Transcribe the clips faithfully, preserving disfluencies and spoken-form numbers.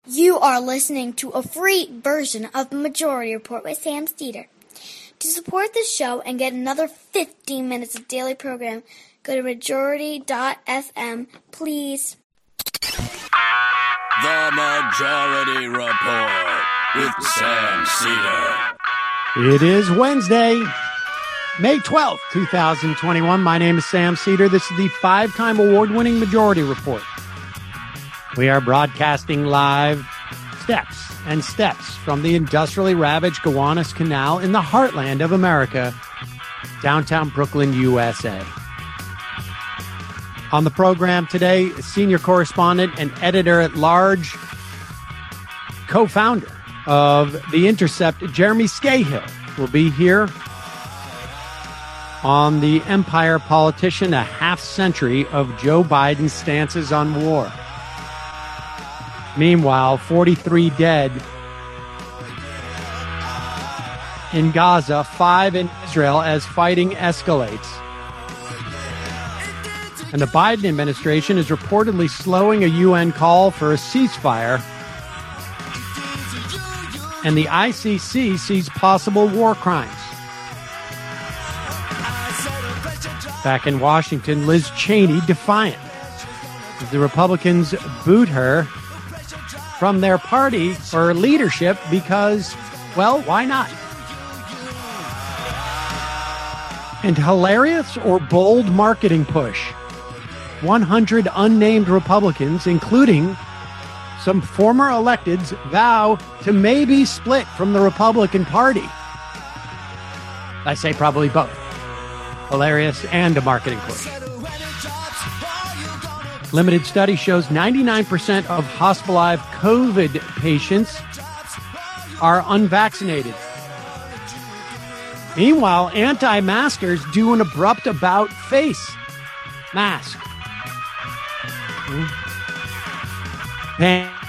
You are listening to a free version of the Majority Report with Sam Seder. To support this show and get another fifteen minutes of daily program, go to majority dot f m, please. The Majority Report with Sam Seder. It is Wednesday, May twelfth, twenty twenty-one. My name is Sam Seder. This is the five-time award-winning Majority Report. We are broadcasting live steps and steps from the industrially ravaged Gowanus Canal in the heartland of America, downtown Brooklyn, U S A. On the program today, senior correspondent and editor-at-large, co-founder of The Intercept, Jeremy Scahill, will be here on the Empire Politician, a half-century of Joe Biden's stances on war. Meanwhile, forty-three dead in Gaza, five in Israel as fighting escalates. And the Biden administration is reportedly slowing a U N call for a ceasefire. And the I C C sees possible war crimes. Back in Washington, Liz Cheney defiant. The Republicans boot her from their party or leadership because, well, why not? And hilarious or bold marketing push. one hundred unnamed Republicans, including some former electeds, vow to maybe split from the Republican Party. I say probably both. Hilarious and a marketing push. Limited study shows ninety-nine percent of hospitalized COVID patients are unvaccinated. Meanwhile, anti-maskers do an abrupt about face mask. Hmm. Pan-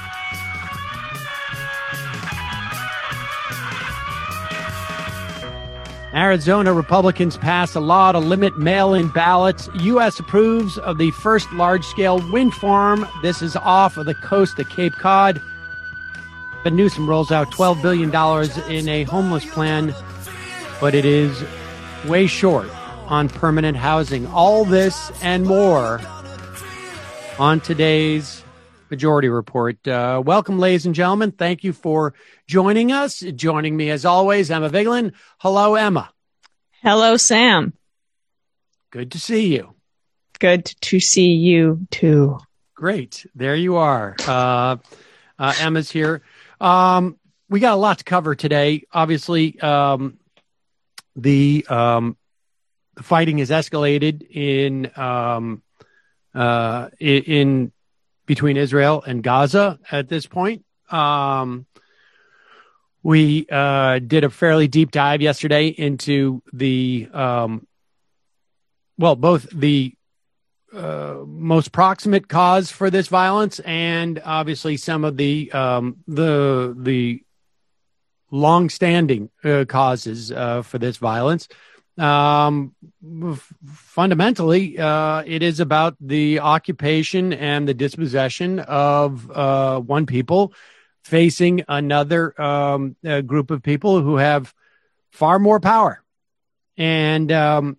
Arizona Republicans pass a law to limit mail-in ballots. U S approves of the first large-scale wind farm. This is off of the coast of Cape Cod. But Newsom rolls out twelve billion dollars in a homeless plan, but it is way short on permanent housing. All this and more on today's Majority Report. Uh, welcome, ladies and gentlemen. Thank you for joining us. Joining me, as always, Emma Vigeland. Hello, Emma. Hello, Sam. Good to see you. Good to see you, too. Great. There you are. Uh, uh, Emma's here. Um, we got a lot to cover today. Obviously, um, the, um, the fighting has escalated in um, uh, in between Israel and Gaza at this point. Um, we uh, did a fairly deep dive yesterday into the, um, well, both the uh, most proximate cause for this violence and obviously some of the um, the the long-standing uh, causes uh, for this violence. Um, f- fundamentally, uh, it is about the occupation and the dispossession of, uh, one people facing another, um, uh, group of people who have far more power. And, um,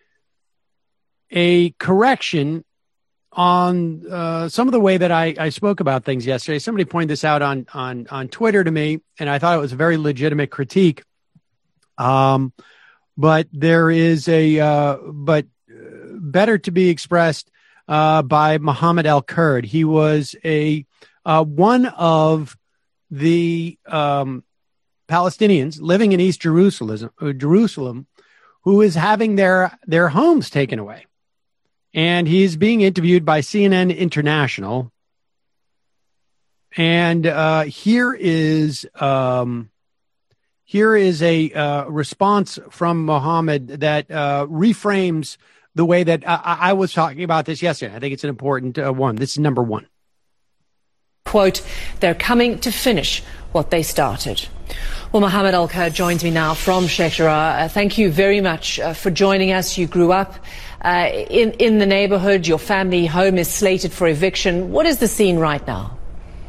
a correction on, uh, some of the way that I, I spoke about things yesterday. Somebody pointed this out on, on, on Twitter to me, and I thought it was a very legitimate critique. Um, But there is a, uh, but better to be expressed uh, by Mohammed Al-Kurd. He was a uh, one of the um, Palestinians living in East Jerusalem, uh, Jerusalem, who is having their their homes taken away, and he's being interviewed by C N N International. And uh, here is. Um, Here is a uh, response from Mohammed that uh, reframes the way that I-, I was talking about this yesterday. I think it's an important uh, one. This is number one. Quote, they're coming to finish what they started. Well, Mohammed Al-Kurd joins me now from Sheikh Jarrah. Uh, thank you very much uh, for joining us. You grew up uh, in, in the neighborhood. Your family home is slated for eviction. What is the scene right now?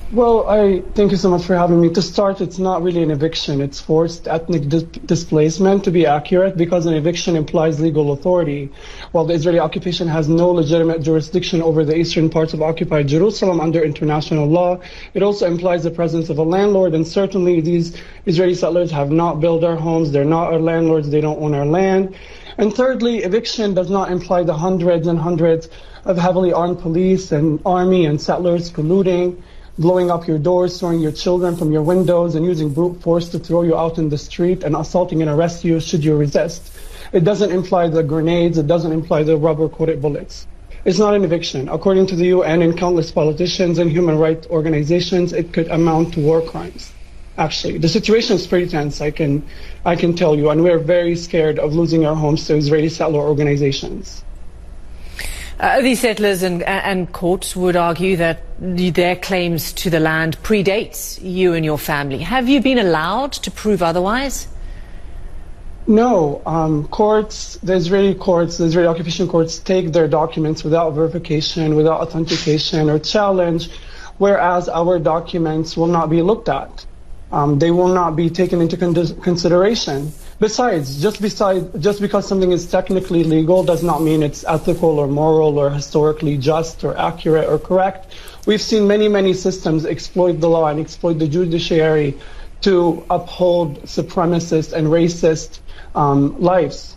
Well, I thank you so much for having me. To start, it's not really an eviction. It's forced ethnic dis- displacement, to be accurate, because an eviction implies legal authority. While the Israeli occupation has no legitimate jurisdiction over the eastern parts of occupied Jerusalem under international law, it also implies the presence of a landlord, and certainly these Israeli settlers have not built our homes. They're not our landlords. They don't own our land. And thirdly, eviction does not imply the hundreds and hundreds of heavily armed police and army and settlers polluting, blowing up your doors, throwing your children from your windows, and using brute force to throw you out in the street and assaulting and arrest you should you resist. It doesn't imply the grenades. It doesn't imply the rubber-coated bullets. It's not an eviction. According to the U N and countless politicians and human rights organizations, it could amount to war crimes. Actually, the situation is pretty tense, I can, I can tell you, and we're very scared of losing our homes to Israeli settler organizations. Uh, these settlers and, and courts would argue that their claims to the land predates you and your family. Have you been allowed to prove otherwise? No. Um, courts, the Israeli courts, the Israeli occupation courts take their documents without verification, without authentication or challenge, whereas our documents will not be looked at. Um, they will not be taken into con- consideration. Besides, just beside, just because something is technically legal does not mean it's ethical or moral or historically just or accurate or correct. We've seen many, many systems exploit the law and exploit the judiciary to uphold supremacist and racist um, lives.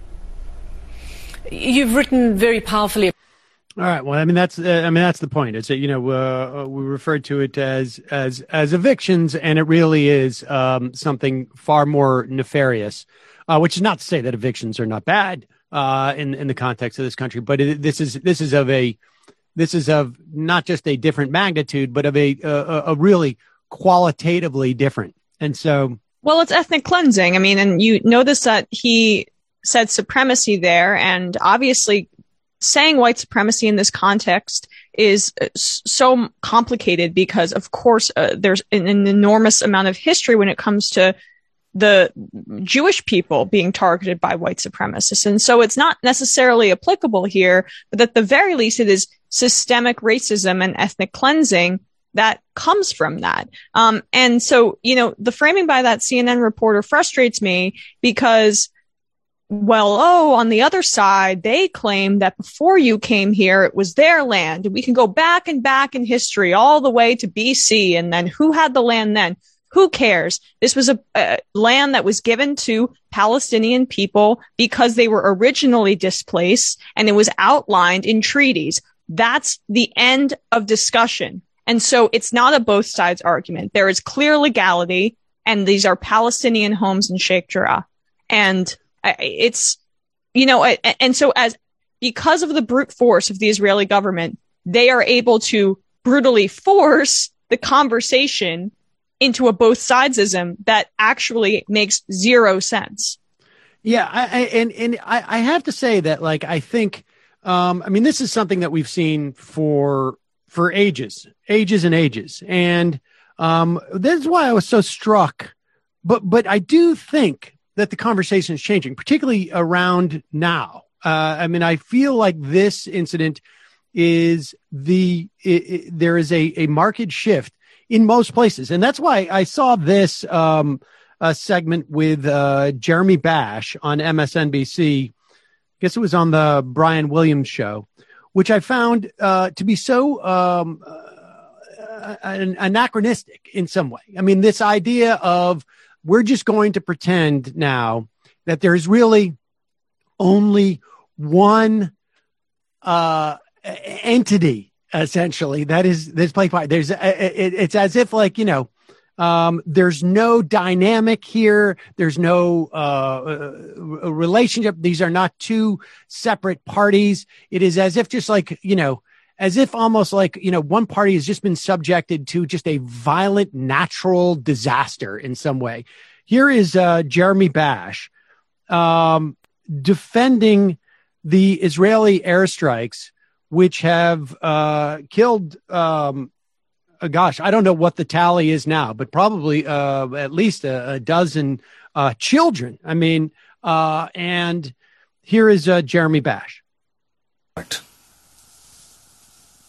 You've written very powerfully. All right. Well, I mean, that's, uh, I mean, that's the point. It's that, you know, uh, we refer to it as, as, as evictions, and it really is, um, something far more nefarious, uh, which is not to say that evictions are not bad, uh, in, in the context of this country, but it, this is, this is of a, this is of not just a different magnitude, but of a, a, a really qualitatively different. And so. Well, it's ethnic cleansing. I mean, and you notice that he said supremacy there, and obviously saying white supremacy in this context is so complicated because, of course, uh, there's an, an enormous amount of history when it comes to the Jewish people being targeted by white supremacists. And so it's not necessarily applicable here, but at the very least, it is systemic racism and ethnic cleansing that comes from that. Um, and so, you know, the framing by that C N N reporter frustrates me because, well, oh, on the other side, they claim that before you came here, it was their land. We can go back and back in history all the way to B C. And then who had the land then? Who cares? This was a, a land that was given to Palestinian people because they were originally displaced, and it was outlined in treaties. That's the end of discussion. And so it's not a both sides argument. There is clear legality, and these are Palestinian homes in Sheikh Jarrah. And it's, you know, and so as, because of the brute force of the Israeli government, they are able to brutally force the conversation into a both sidesism that actually makes zero sense. Yeah. I, I and, and I, I have to say that, like, I think, um, I mean, this is something that we've seen for, for ages, ages and ages. And, um, that's why I was so struck, but, but I do think that the conversation is changing, particularly around now. Uh, I mean, I feel like this incident is the, it, it, there is a, a marked shift in most places. And that's why I saw this um, a segment with uh, Jeremy Bash on M S N B C. I guess it was on the Brian Williams show, which I found uh, to be so um, uh, anachronistic in some way. I mean, this idea of, we're just going to pretend now that there's really only one uh, entity, essentially, that is this play part. There's it, it's as if, like, you know, um, there's no dynamic here. There's no uh, relationship. These are not two separate parties. It is as if just like, you know, as if almost like, you know, one party has just been subjected to just a violent natural disaster in some way. Here is uh, Jeremy Bash um, defending the Israeli airstrikes, which have uh, killed, um, uh, gosh, I don't know what the tally is now, but probably uh, at least a, a dozen uh, children. I mean, uh, and here is uh, Jeremy Bash.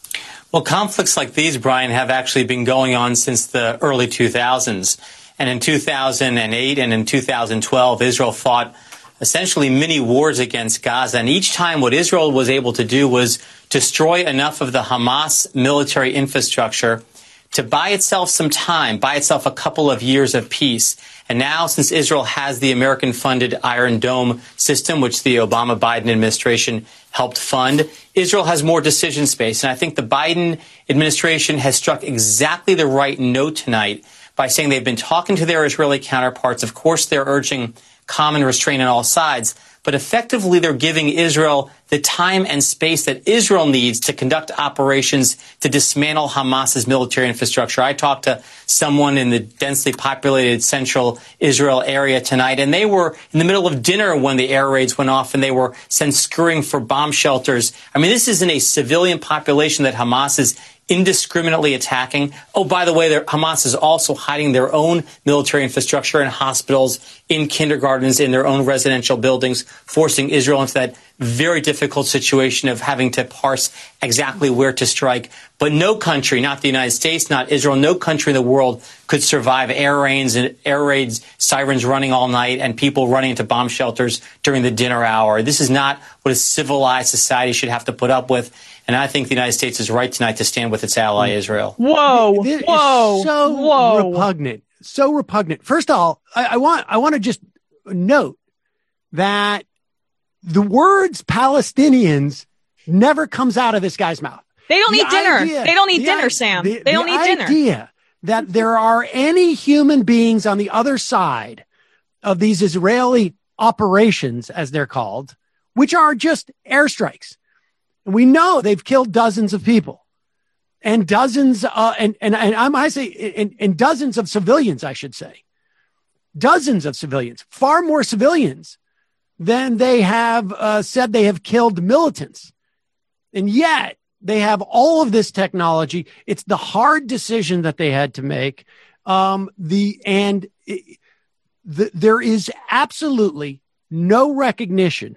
Well, conflicts like these, Brian, have actually been going on since the early two thousands. And in two thousand eight and in two thousand twelve, Israel fought essentially mini wars against Gaza. And each time what Israel was able to do was destroy enough of the Hamas military infrastructure to buy itself some time, buy itself a couple of years of peace. And now, since Israel has the American-funded Iron Dome system, which the Obama-Biden administration helped fund, Israel has more decision space. And I think the Biden administration has struck exactly the right note tonight by saying they've been talking to their Israeli counterparts. Of course, they're urging common restraint on all sides, but effectively they're giving Israel the time and space that Israel needs to conduct operations to dismantle Hamas's military infrastructure. I talked to someone in the densely populated central Israel area tonight, and they were in the middle of dinner when the air raids went off, and they were sent scurrying for bomb shelters. I mean, this isn't a civilian population that Hamas is indiscriminately attacking. Oh, by the way, Hamas is also hiding their own military infrastructure in hospitals, in kindergartens, in their own residential buildings, forcing Israel into that very difficult situation of having to parse exactly where to strike. But no country, not the United States, not Israel, no country in the world could survive air raids and air raids, sirens running all night, and people running into bomb shelters during the dinner hour. This is not what a civilized society should have to put up with. And I think the United States is right tonight to stand with its ally, Israel. Whoa, This whoa, is so whoa. repugnant. So repugnant. First of all, I, I want I want to just note that the words Palestinians never comes out of this guy's mouth. They don't The need dinner. idea- They don't need the dinner, i- Sam. the- they don't the need dinner. idea that there are any human beings on the other side of these Israeli operations, as they're called, which are just airstrikes. And we know they've killed dozens of people and dozens, uh, and, and, and I might say, and, and dozens of civilians, I should say, dozens of civilians, far more civilians than they have uh, said they have killed militants. And yet they have all of this technology. It's the hard decision that they had to make. Um, the, and it, the, there is absolutely no recognition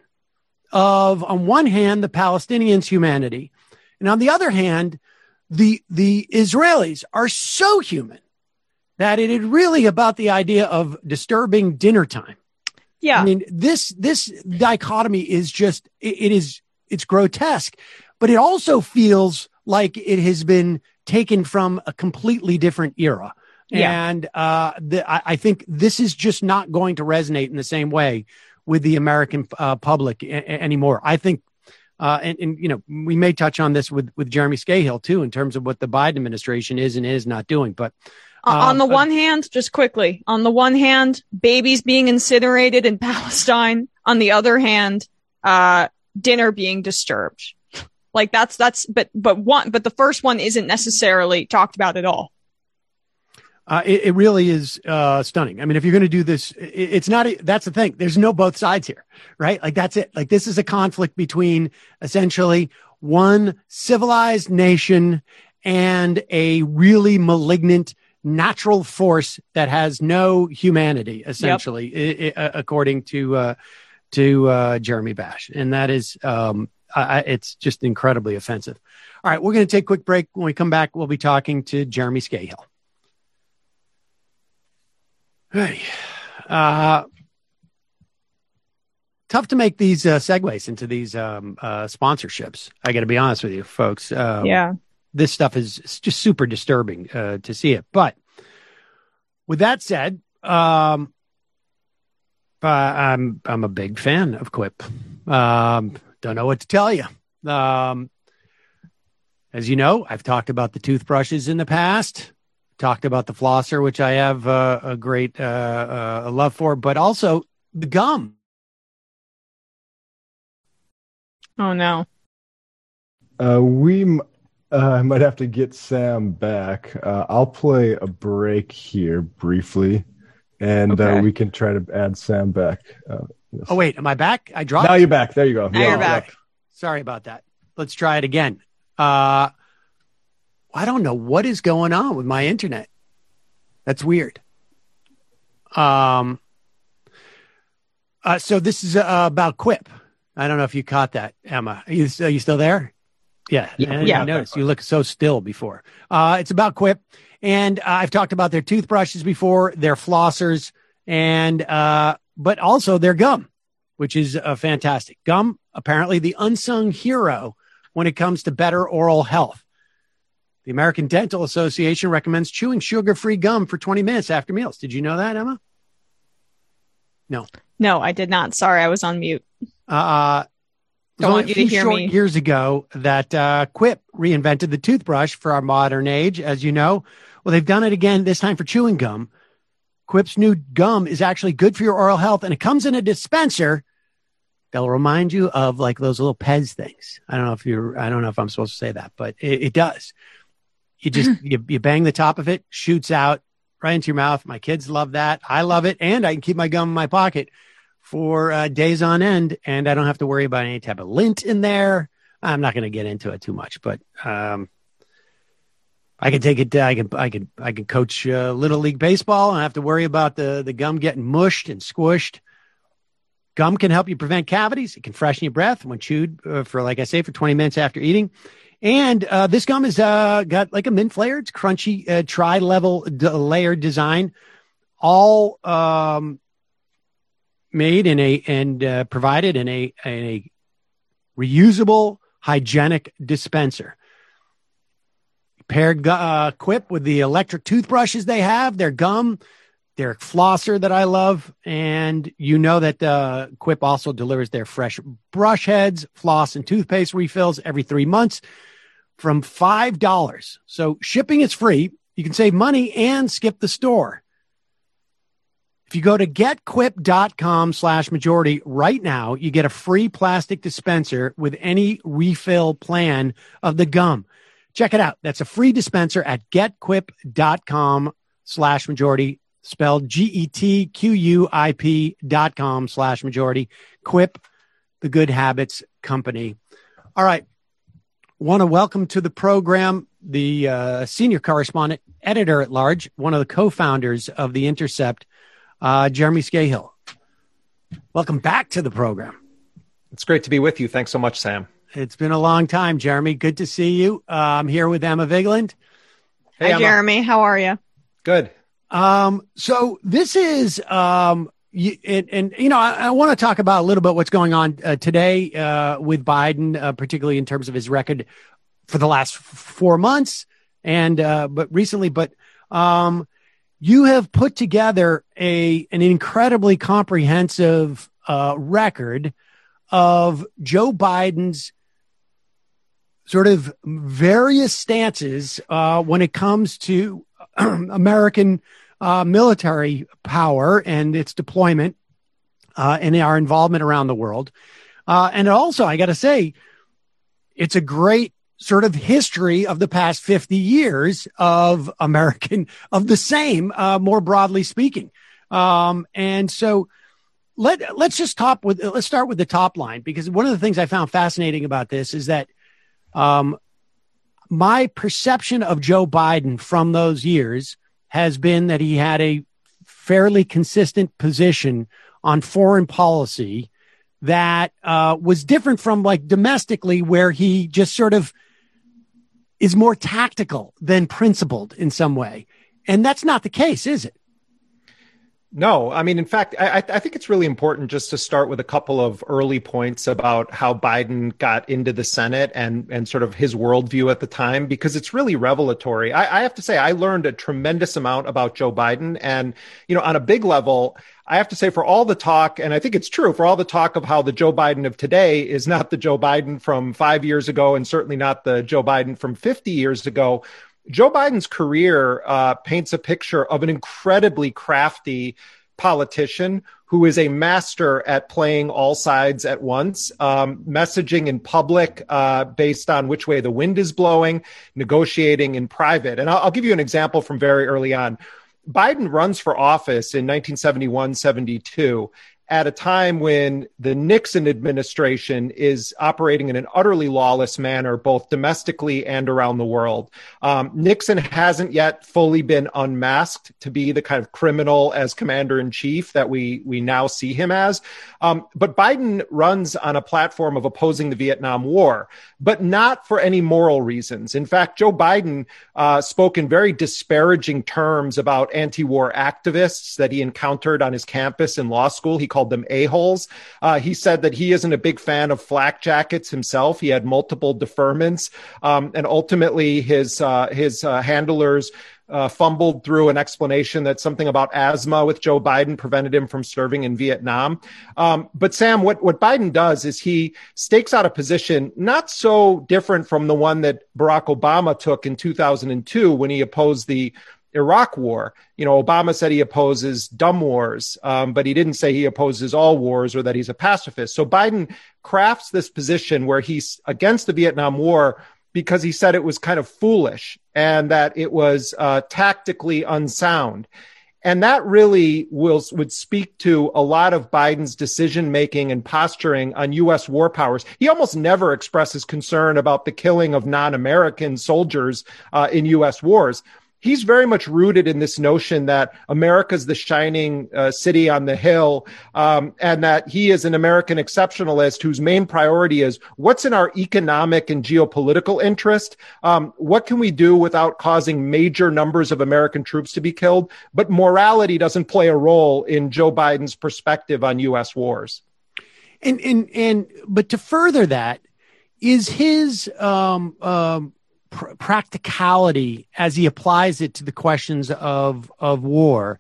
of, on one hand, the Palestinians' humanity, and on the other hand, the the Israelis are so human that it is really about the idea of disturbing dinner time. Yeah. I mean, this this dichotomy is just it, it is it's grotesque, but it also feels like it has been taken from a completely different era. Yeah. And uh, the, I, I think this is just not going to resonate in the same way with the American uh, public a- a- anymore. I think, uh, and, and, you know, we may touch on this with, with Jeremy Scahill too, in terms of what the Biden administration is and is not doing. But Uh, on the uh, one hand, just quickly, on the one hand, babies being incinerated in Palestine. On the other hand, uh, dinner being disturbed. Like that's, that's, but, but one, but the first one isn't necessarily talked about at all. Uh, it, it really is uh, stunning. I mean, if you're going to do this, it, it's not, a, that's the thing. There's no both sides here, right? Like that's it. Like this is a conflict between essentially one civilized nation and a really malignant natural force that has no humanity, essentially, yep. I, I, according to, uh, to uh, Jeremy Bash. And that is, um, I, it's just incredibly offensive. All right. We're going to take a quick break. When we come back, we'll be talking to Jeremy Scahill. Hey, uh, tough to make these uh, segues into these um, uh, sponsorships. I got to be honest with you, folks. Um, yeah, this stuff is just super disturbing uh, to see it. But with that said, um, uh, I'm I'm a big fan of Quip. Um, don't know what to tell you. Um, as you know, I've talked about the toothbrushes in the past. Talked about the flosser, which I have uh, a great uh, uh, a love for, but also the gum. Oh no! Uh, we m- uh, might have to get Sam back. Uh, I'll play a break here briefly, and Okay. uh, we can try to add Sam back. Uh, yes. Oh wait, am I back? I dropped. Now you're back. There you go. Now you're back. Sorry about that. Let's try it again. Uh, I don't know what is going on with my internet. That's weird. Um. Uh, so this is uh, about Quip. I don't know if you caught that, Emma. Are you, are you still there? Yeah, Yeah. and Yeah. I noticed you look so still before. Uh, it's about Quip, and uh, I've talked about their toothbrushes before, their flossers, and uh, but also their gum, which is uh, fantastic. Gum, apparently the unsung hero when it comes to better oral health. The American Dental Association recommends chewing sugar-free gum for twenty minutes after meals. Did you know that, Emma? No. No, I did not. Sorry, I was on mute. Uh, it was Don't only want you a few to hear short me. years ago that uh, Quip reinvented the toothbrush for our modern age, as you know. Well, they've done it again, this time for chewing gum. Quip's new gum is actually good for your oral health, and it comes in a dispenser that'll remind you of like those little Pez things. I don't know if you're, I don't know if I'm supposed to say that, but it, it does. You just, you, you bang the top of it, shoots out right into your mouth. My kids love that. I love it. And I can keep my gum in my pocket for uh, days on end. And I don't have to worry about any type of lint in there. I'm not going to get into it too much, but um, I can take it. I can, I can, I can coach uh, Little League Baseball and I have to worry about the, the gum getting mushed and squished. Gum can help you prevent cavities. It can freshen your breath when chewed uh, for, like I say, for twenty minutes after eating. And uh, this gum has uh, got like a mint flavor. It's crunchy, uh, tri-level d- layered design, all um, made in a and uh, provided in a, in a reusable, hygienic dispenser. Paired uh, Quip with the electric toothbrushes they have, their gum, their flosser that I love, and you know that uh, Quip also delivers their fresh brush heads, floss, and toothpaste refills every three months from five dollars. So shipping is free. You can save money and skip the store. If you go to getquip.com slash majority right now, you get a free plastic dispenser with any refill plan of the gum. Check it out. That's a free dispenser at getquip.com slash majority, spelled G E T Q U I P dot com slash majority. Quip, the good habits company. All right. Want to welcome to the program the uh, senior correspondent, editor at large, one of the co-founders of The Intercept, uh, Jeremy Scahill. Welcome back to the program. It's great to be with you. Thanks so much, Sam. It's been a long time, Jeremy. Good to see you. Uh, I'm here with Emma Vigeland. Hey, Hi, Emma. Jeremy. How are you? Good. Um, so this is, um, you, and, and, you know, I, I want to talk about a little bit what's going on uh, today uh, with Biden, uh, particularly in terms of his record for the last f- four months and, uh, but recently, but um, you have put together a, an incredibly comprehensive uh, record of Joe Biden's sort of various stances uh, when it comes to American uh, military power and its deployment uh, and our involvement around the world. Uh, and also, I got to say, it's a great sort of history of the past fifty years of American, of the same, uh, more broadly speaking. Um, and so let, let's just top with, let's start with the top line, because one of the things I found fascinating about this is that um, my perception of Joe Biden from those years has been that he had a fairly consistent position on foreign policy that uh, was different from like domestically, where he just sort of is more tactical than principled in some way. And that's not the case, is it? No, I mean, in fact, I, I think it's really important just to start with a couple of early points about how Biden got into the Senate and, and sort of his worldview at the time, because it's really revelatory. I, I have to say, I learned a tremendous amount about Joe Biden. And, you know, on a big level, I have to say, for all the talk, and I think it's true, for all the talk of how the Joe Biden of today is not the Joe Biden from five years ago, and certainly not the Joe Biden from fifty years ago, Joe Biden's career uh, paints a picture of an incredibly crafty politician who is a master at playing all sides at once, um, messaging in public uh, based on which way the wind is blowing, negotiating in private. And I'll, I'll give you an example from very early on. Biden runs for office in nineteen seventy-one, seventy-two, at a time when the Nixon administration is operating in an utterly lawless manner, both domestically and around the world. Um, Nixon hasn't yet fully been unmasked to be the kind of criminal as commander-in-chief that we we now see him as. Um, but Biden runs on a platform of opposing the Vietnam War, but not for any moral reasons. In fact, Joe Biden uh, spoke in very disparaging terms about anti-war activists that he encountered on his campus in law school. He called them a-holes. Uh, he said that he isn't a big fan of flak jackets himself. He had multiple deferments, um, and ultimately his uh, his uh, handlers uh, fumbled through an explanation that something about asthma with Joe Biden prevented him from serving in Vietnam. Um, but Sam, what, what Biden does is he stakes out a position not so different from the one that Barack Obama took in two thousand two when he opposed the Iraq war. You know, Obama said he opposes dumb wars, um, but he didn't say he opposes all wars or that he's a pacifist. So Biden crafts this position where he's against the Vietnam War because he said it was kind of foolish and that it was uh, tactically unsound. And that really will would speak to a lot of Biden's decision-making and posturing on U S war powers. He almost never expresses concern about the killing of non-American soldiers uh, in U S wars. He's very much rooted in this notion that America's the shining uh, city on the hill, um, and that he is an American exceptionalist whose main priority is what's in our economic and geopolitical interest. Um, what can we do without causing major numbers of American troops to be killed? But morality doesn't play a role in Joe Biden's perspective on U S wars. And, and, and, but to further that, is his, um, um, pr- practicality as he applies it to the questions of, of war,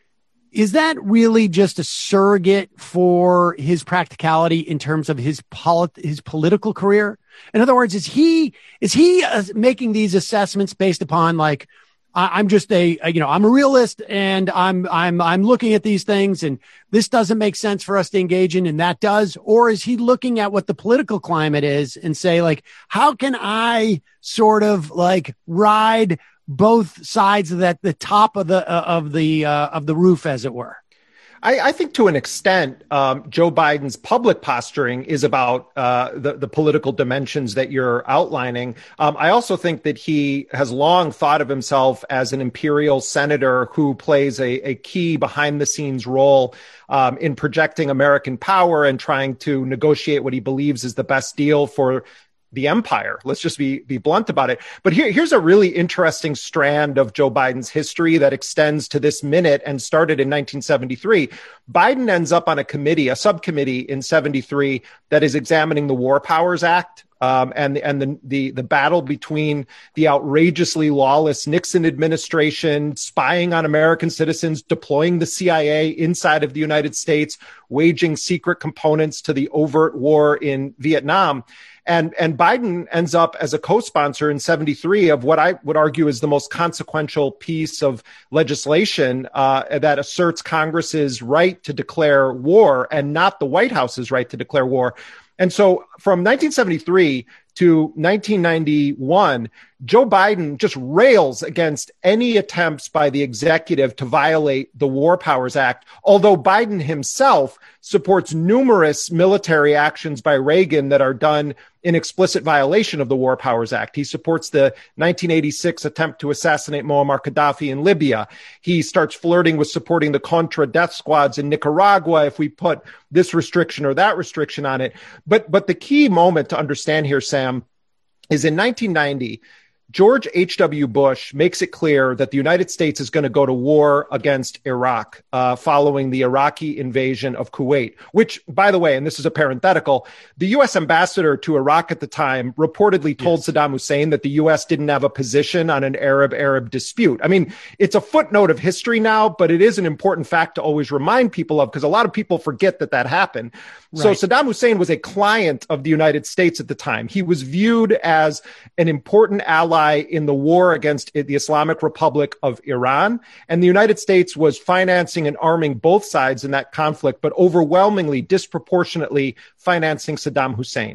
is that really just a surrogate for his practicality in terms of his polit- his political career? In other words, is he, is he uh, making these assessments based upon like, I'm just a, you know, I'm a realist and I'm, I'm, I'm looking at these things and this doesn't make sense for us to engage in and that does? Or is he looking at what the political climate is and say like, how can I sort of like ride both sides of that, the top of the, uh, of the, uh, of the roof, as it were? I, I think to an extent, um, Joe Biden's public posturing is about uh, the, the political dimensions that you're outlining. Um, I also think that he has long thought of himself as an imperial senator who plays a, a key behind the scenes role um, in projecting American power and trying to negotiate what he believes is the best deal for the empire. Let's just be be blunt about it. But here, here's a really interesting strand of Joe Biden's history that extends to this minute and started in nineteen seventy-three. Biden ends up on a committee, a subcommittee in seventy-three that is examining the War Powers Act. Um, and and the, the the battle between the outrageously lawless Nixon administration spying on American citizens, deploying the C I A inside of the United States, waging secret components to the overt war in Vietnam. And, and Biden ends up as a co-sponsor in seventy-three of what I would argue is the most consequential piece of legislation uh, that asserts Congress's right to declare war and not the White House's right to declare war. And so from nineteen seventy-three to nineteen ninety-one, Joe Biden just rails against any attempts by the executive to violate the War Powers Act, although Biden himself supports numerous military actions by Reagan that are done in explicit violation of the War Powers Act. He supports the nineteen eighty-six attempt to assassinate Muammar Gaddafi in Libya. He starts flirting with supporting the Contra death squads in Nicaragua if we put this restriction or that restriction on it. But, but the key moment to understand here, Sam, is in nineteen ninety, George H W. Bush makes it clear that the United States is going to go to war against Iraq uh, following the Iraqi invasion of Kuwait, which, by the way, and this is a parenthetical, the U S ambassador to Iraq at the time reportedly told yes. Saddam Hussein that the U S didn't have a position on an Arab-Arab dispute. I mean, it's a footnote of history now, but it is an important fact to always remind people of because a lot of people forget that that happened. Right. So Saddam Hussein was a client of the United States at the time. He was viewed as an important ally in the war against the Islamic Republic of Iran. And the United States was financing and arming both sides in that conflict, but overwhelmingly, disproportionately financing Saddam Hussein.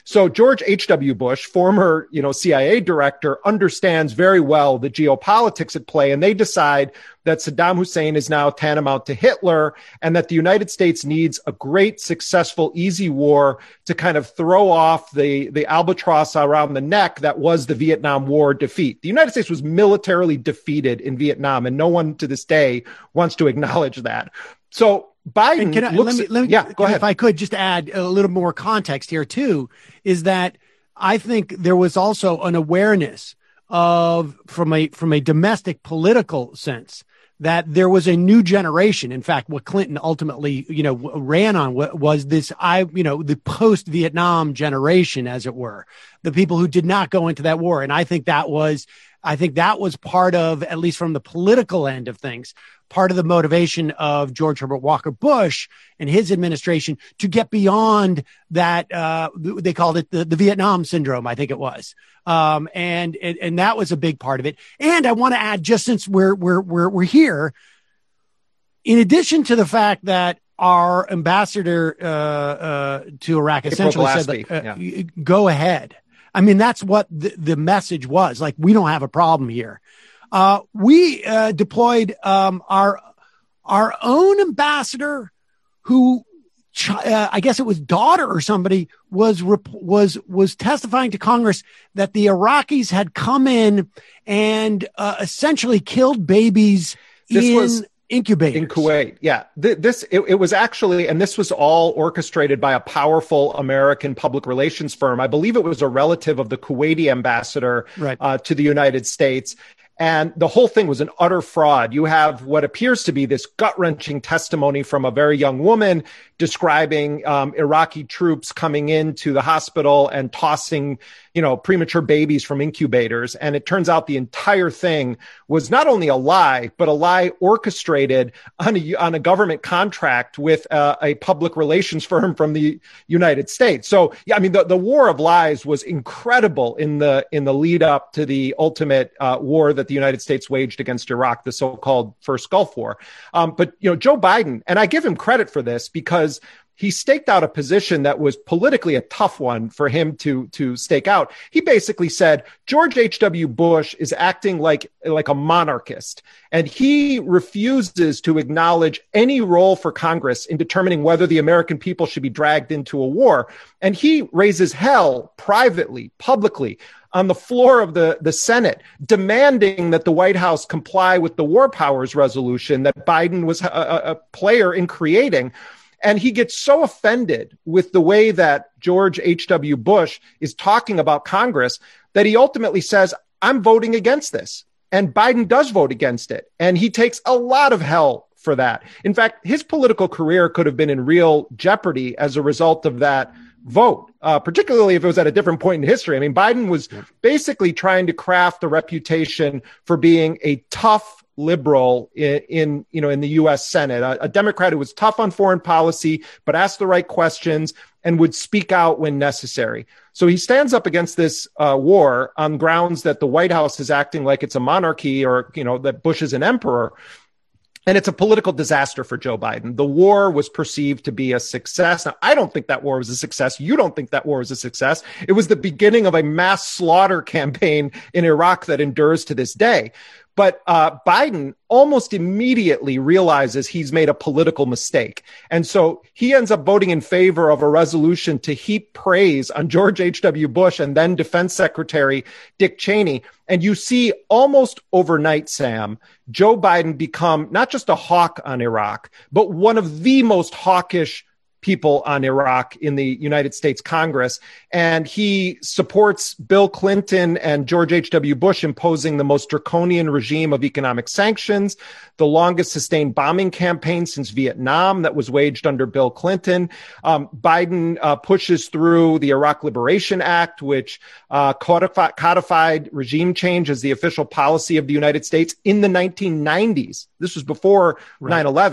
So George H W. Bush, former, you know, C I A director, understands very well the geopolitics at play, and they decide that Saddam Hussein is now tantamount to Hitler, and that the United States needs a great, successful, easy war to kind of throw off the, the albatross around the neck that was the Vietnam War defeat. The United States was militarily defeated in Vietnam, and no one to this day wants to acknowledge that. So Biden and can I, looks let me, let me, yeah, go ahead. If I could just add a little more context here too, is that I think there was also an awareness of, from a, from a domestic political sense, that there was a new generation. In fact, what Clinton ultimately, you know, ran on was this, I, you know, the post-Vietnam generation, as it were, the people who did not go into that war. And I think that was, I think that was part of, at least from the political end of things, part of the motivation of George Herbert Walker Bush and his administration to get beyond that. Uh, they called it the, the Vietnam syndrome, I think it was. Um, and, and, and that was a big part of it. And I want to add, just since we're, we're, we're, we're here, in addition to the fact that our ambassador, uh, uh, to Iraq essentially said, like, uh, yeah. go ahead. I mean, that's what the, the message was. Like, we don't have a problem here. Uh, we, uh, deployed, um, our, our own ambassador who, uh, I guess it was daughter or somebody was, was, was testifying to Congress that the Iraqis had come in and, uh, essentially killed babies this in was- incubators in Kuwait. Yeah. Th- this, it, it was actually, and this was all orchestrated by a powerful American public relations firm. I believe it was a relative of the Kuwaiti ambassador right. uh, to the United States. And the whole thing was an utter fraud. You have what appears to be this gut-wrenching testimony from a very young woman describing um, Iraqi troops coming into the hospital and tossing, you know, premature babies from incubators. And it turns out the entire thing was not only a lie, but a lie orchestrated on a, on a government contract with uh, a public relations firm from the United States. So, yeah, I mean, the, the war of lies was incredible in the in the lead up to the ultimate uh, war that the United States waged against Iraq, the so-called First Gulf War. Um, but, you know, Joe Biden, and I give him credit for this because he staked out a position that was politically a tough one for him to, to stake out. He basically said, George H W. Bush is acting like, like a monarchist, and he refuses to acknowledge any role for Congress in determining whether the American people should be dragged into a war. And he raises hell privately, publicly, on the floor of the, the Senate, demanding that the White House comply with the War Powers Resolution that Biden was a, a player in creating. And he gets so offended with the way that George H W. Bush is talking about Congress that he ultimately says, I'm voting against this. And Biden does vote against it. And he takes a lot of hell for that. In fact, his political career could have been in real jeopardy as a result of that vote, uh, particularly if it was at a different point in history. I mean, Biden was basically trying to craft a reputation for being a tough liberal in, in you know, in the U S Senate, a, a Democrat who was tough on foreign policy, but asked the right questions and would speak out when necessary. So he stands up against this uh, war on grounds that the White House is acting like it's a monarchy, or, you know, that Bush is an emperor. And it's a political disaster for Joe Biden. The war was perceived to be a success. Now, I don't think that war was a success. You don't think that war was a success. It was the beginning of a mass slaughter campaign in Iraq that endures to this day. But uh, Biden almost immediately realizes he's made a political mistake. And so he ends up voting in favor of a resolution to heap praise on George H W. Bush and then Defense Secretary Dick Cheney. And you see almost overnight, Sam, Joe Biden become not just a hawk on Iraq, but one of the most hawkish people on Iraq in the United States Congress. And he supports Bill Clinton and George H W. Bush imposing the most draconian regime of economic sanctions, the longest sustained bombing campaign since Vietnam that was waged under Bill Clinton. Um, Biden uh, pushes through the Iraq Liberation Act, which uh, codified, codified regime change as the official policy of the United States in the nineteen nineties. This was before right. nine eleven.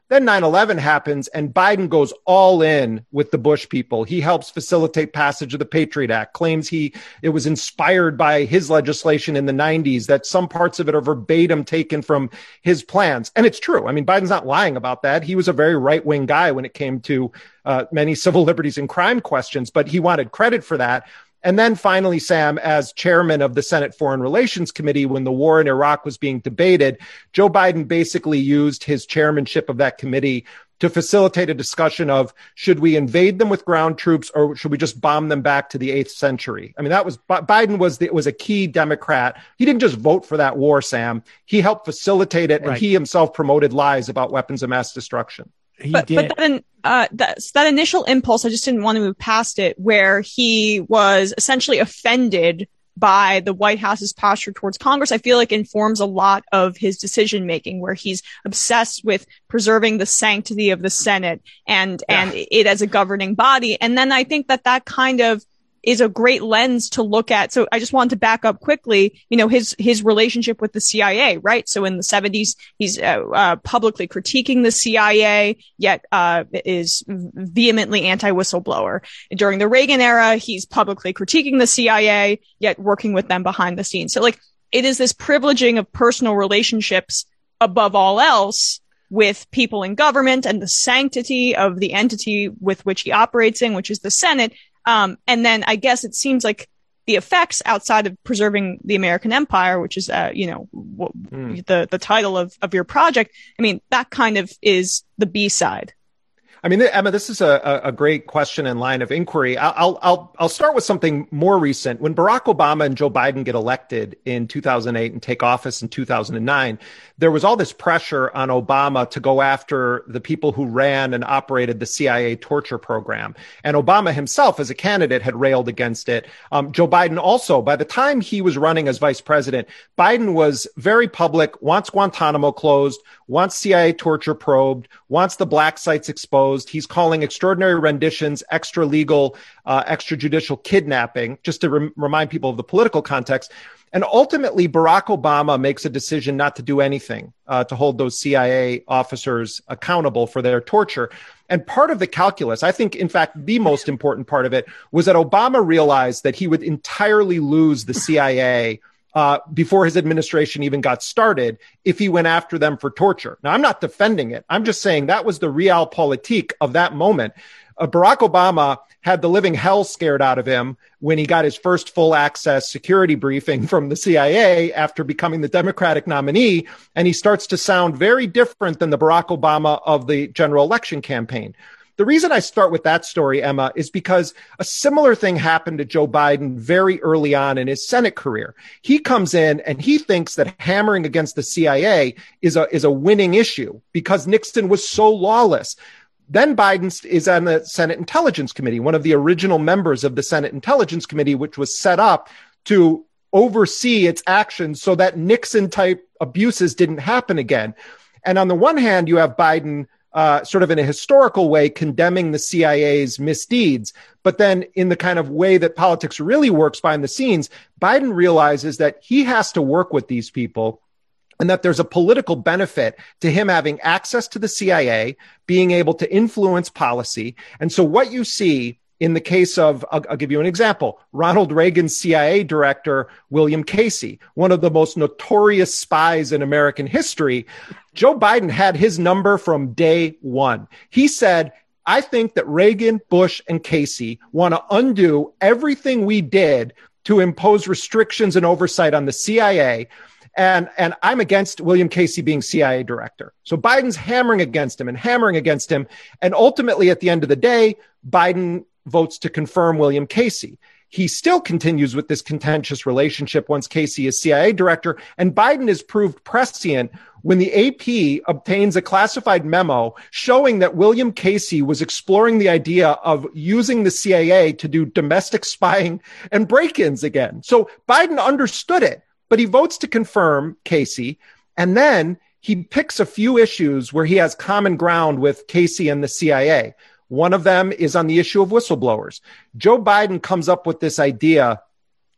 Then nine eleven happens and Biden goes all in with the Bush people. He helps facilitate passage of the Patriot Act, claims he it was inspired by his legislation in the nineties, that some parts of it are verbatim taken from his plans. And it's true. I mean, Biden's not lying about that. He was a very right-wing guy when it came to uh, many civil liberties and crime questions, but he wanted credit for that. And then finally, Sam, as chairman of the Senate Foreign Relations Committee, when the war in Iraq was being debated, Joe Biden basically used his chairmanship of that committee to facilitate a discussion of, should we invade them with ground troops or should we just bomb them back to the eighth century? I mean, that was Biden was the, was a key Democrat. He didn't just vote for that war, Sam. He helped facilitate it, and Right. he himself promoted lies about weapons of mass destruction. He but, did. but then uh, that, that initial impulse, I just didn't want to move past it, where he was essentially offended by the White House's posture towards Congress, I feel like informs a lot of his decision making, where he's obsessed with preserving the sanctity of the Senate and Yeah. and it as a governing body. And then I think that that kind of is a great lens to look at. So I just wanted to back up quickly, you know, his, his relationship with the C I A, right? So in the seventies, he's uh, uh, publicly critiquing the C I A, yet uh, is vehemently anti-whistleblower. During the Reagan era, he's publicly critiquing the C I A, yet working with them behind the scenes. So like, it is this privileging of personal relationships above all else with people in government and the sanctity of the entity with which he operates in, which is the Senate. Um, and then I guess it seems like the effects outside of preserving the American empire, which is, uh, you know, w- mm. the, the title of, of your project. I mean, that kind of is the B side. I mean, Emma, this is a, a great question and line of inquiry. I'll, I'll, I'll start with something more recent. When Barack Obama and Joe Biden get elected in two thousand eight and take office in two thousand nine, there was all this pressure on Obama to go after the people who ran and operated the C I A torture program. And Obama himself, as a candidate, had railed against it. Um, Joe Biden also, by the time he was running as vice president, Biden was very public, wants Guantanamo closed, wants C I A torture probed, wants the black sites exposed. He's calling extraordinary renditions extra legal, uh, extrajudicial kidnapping, just to re- remind people of the political context. And ultimately, Barack Obama makes a decision not to do anything uh, to hold those C I A officers accountable for their torture. And part of the calculus, I think, in fact, the most important part of it, was that Obama realized that he would entirely lose the C I A Uh, before his administration even got started, if he went after them for torture. Now, I'm not defending it. I'm just saying that was the realpolitik of that moment. Uh, Barack Obama had the living hell scared out of him when he got his first full access security briefing from the C I A after becoming the Democratic nominee. And he starts to sound very different than the Barack Obama of the general election campaign. The reason I start with that story, Emma, is because a similar thing happened to Joe Biden very early on in his Senate career. He comes in and he thinks that hammering against the C I A is a, is a winning issue because Nixon was so lawless. Then Biden is on the Senate Intelligence Committee, one of the original members of the Senate Intelligence Committee, which was set up to oversee its actions so that Nixon-type abuses didn't happen again. And on the one hand, you have Biden Uh, sort of in a historical way, condemning the C I A's misdeeds. But then in the kind of way that politics really works behind the scenes, Biden realizes that he has to work with these people and that there's a political benefit to him having access to the C I A, being able to influence policy. And so what you see in the case of, I'll, I'll give you an example, Ronald Reagan's C I A director, William Casey, one of the most notorious spies in American history, Joe Biden had his number from day one. He said, I think that Reagan, Bush, and Casey want to undo everything we did to impose restrictions and oversight on the C I A. And, and I'm against William Casey being C I A director. So Biden's hammering against him and hammering against him. And ultimately, at the end of the day, Biden votes to confirm William Casey. He still continues with this contentious relationship once Casey is C I A director, and Biden is proved prescient when the A P obtains a classified memo showing that William Casey was exploring the idea of using the C I A to do domestic spying and break-ins again. So Biden understood it, but he votes to confirm Casey, and then he picks a few issues where he has common ground with Casey and the C I A. One of them is on the issue of whistleblowers. Joe Biden comes up with this idea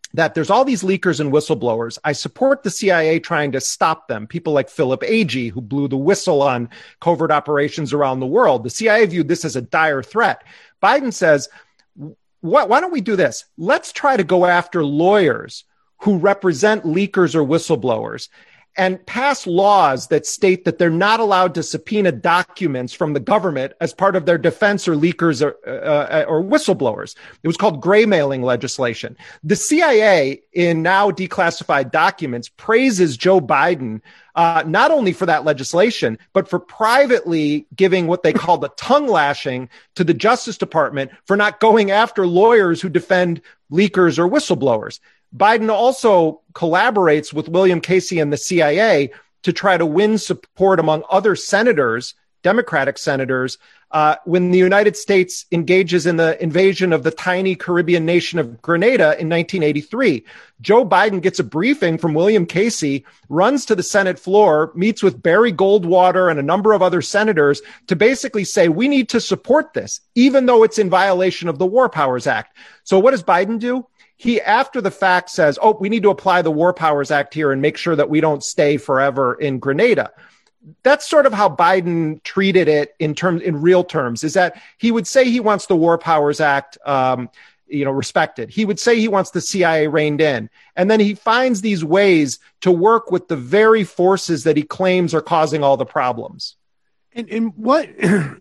that there's all these leakers and whistleblowers. I support the C I A trying to stop them. People like Philip Agee, who blew the whistle on covert operations around the world. The C I A viewed this as a dire threat. Biden says, what, why don't we do this? Let's try to go after lawyers who represent leakers or whistleblowers and pass laws that state that they're not allowed to subpoena documents from the government as part of their defense or leakers or, uh, or whistleblowers. It was called gray mailing legislation. The C I A, in now declassified documents, praises Joe Biden uh, not only for that legislation, but for privately giving what they call the tongue lashing to the Justice Department for not going after lawyers who defend leakers or whistleblowers. Biden also collaborates with William Casey and the C I A to try to win support among other senators, Democratic senators, uh, when the United States engages in the invasion of the tiny Caribbean nation of Grenada in nineteen eighty-three. Joe Biden gets a briefing from William Casey, runs to the Senate floor, meets with Barry Goldwater and a number of other senators to basically say, we need to support this, even though it's in violation of the War Powers Act. So what does Biden do? He, after the fact, says, oh, we need to apply the War Powers Act here and make sure that we don't stay forever in Grenada. That's sort of how Biden treated it in terms, in real terms, is that he would say he wants the War Powers Act, um, you know, respected. He would say he wants the C I A reined in. And then he finds these ways to work with the very forces that he claims are causing all the problems. And, and what...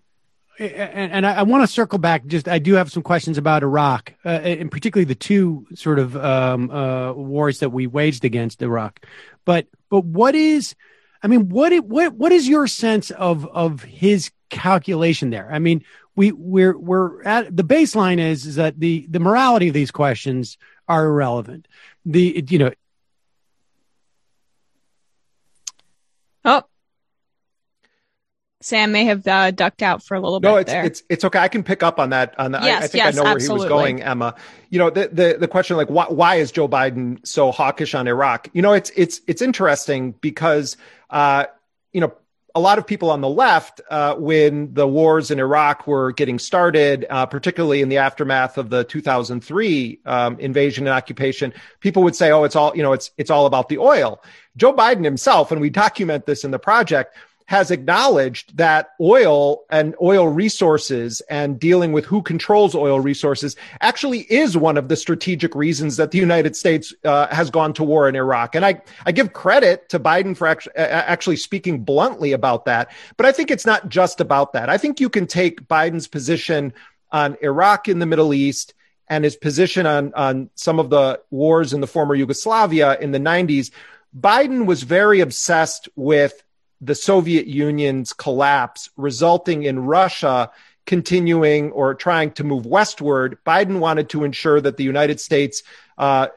And, and I, I want to circle back. Just I do have some questions about Iraq, uh, and particularly the two sort of um, uh, wars that we waged against Iraq. But but what is, I mean, what what what is your sense of of his calculation there? I mean, we we're we're at the baseline is is that the the morality of these questions are irrelevant. The you know. Oh. Sam may have uh, ducked out for a little no, bit it's, there. it's it's okay. I can pick up on that. On the, yes, I, I think yes, I know where absolutely. he was going, Emma. You know, the the, the question like why why is Joe Biden so hawkish on Iraq? You know, it's it's it's interesting because uh, you know, a lot of people on the left, uh, when the wars in Iraq were getting started, uh, particularly in the aftermath of the two thousand three um, invasion and occupation, people would say, "Oh, it's all you know, it's it's all about the oil." Joe Biden himself, and we document this in the project, has acknowledged that oil and oil resources and dealing with who controls oil resources actually is one of the strategic reasons that the United States uh, has gone to war in Iraq. And I, I give credit to Biden for actually, actually speaking bluntly about that. But I think it's not just about that. I think you can take Biden's position on Iraq in the Middle East and his position on, on some of the wars in the former Yugoslavia in the nineties. Biden was very obsessed with the Soviet Union's collapse, resulting in Russia continuing or trying to move westward. Biden wanted to ensure that the United States uh,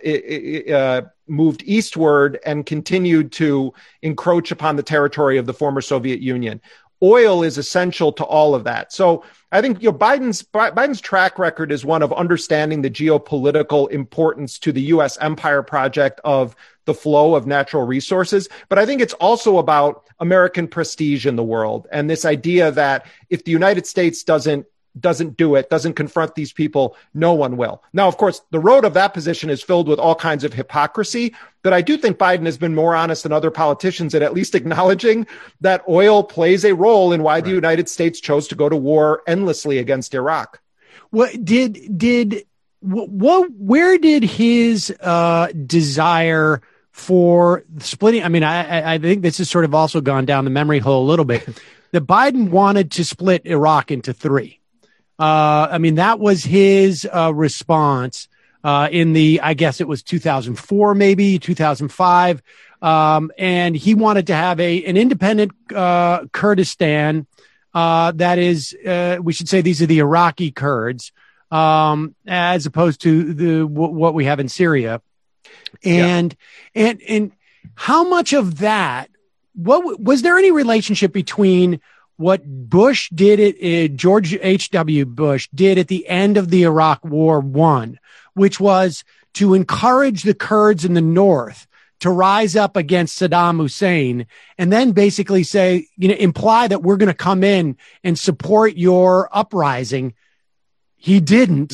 uh, moved eastward and continued to encroach upon the territory of the former Soviet Union. Oil is essential to all of that. So I think you know, Biden's Biden's track record is one of understanding the geopolitical importance to the U S empire project of the flow of natural resources. But I think it's also about American prestige in the world and this idea that if the United States doesn't doesn't do it, doesn't confront these people, no one will. Now, of course, the road of that position is filled with all kinds of hypocrisy, but I do think Biden has been more honest than other politicians at at least acknowledging that oil plays a role in why right. the United States chose to go to war endlessly against Iraq. What did, did, what, where did his uh, desire for splitting? I mean, I, I think this has sort of also gone down the memory hole a little bit. That Biden wanted to split Iraq into three. Uh, I mean, that was his uh, response uh, in the, I guess it was two thousand four, maybe two thousand five. Um, and he wanted to have a an independent uh, Kurdistan. Uh, that is, uh, we should say these are the Iraqi Kurds, um, as opposed to the w- what we have in Syria. And, yeah. and, and how much of that, what was there any relationship between what Bush did it, uh, George H W. Bush did at the end of the Iraq War One, which was to encourage the Kurds in the north to rise up against Saddam Hussein and then basically say, you know, imply that we're going to come in and support your uprising. He didn't.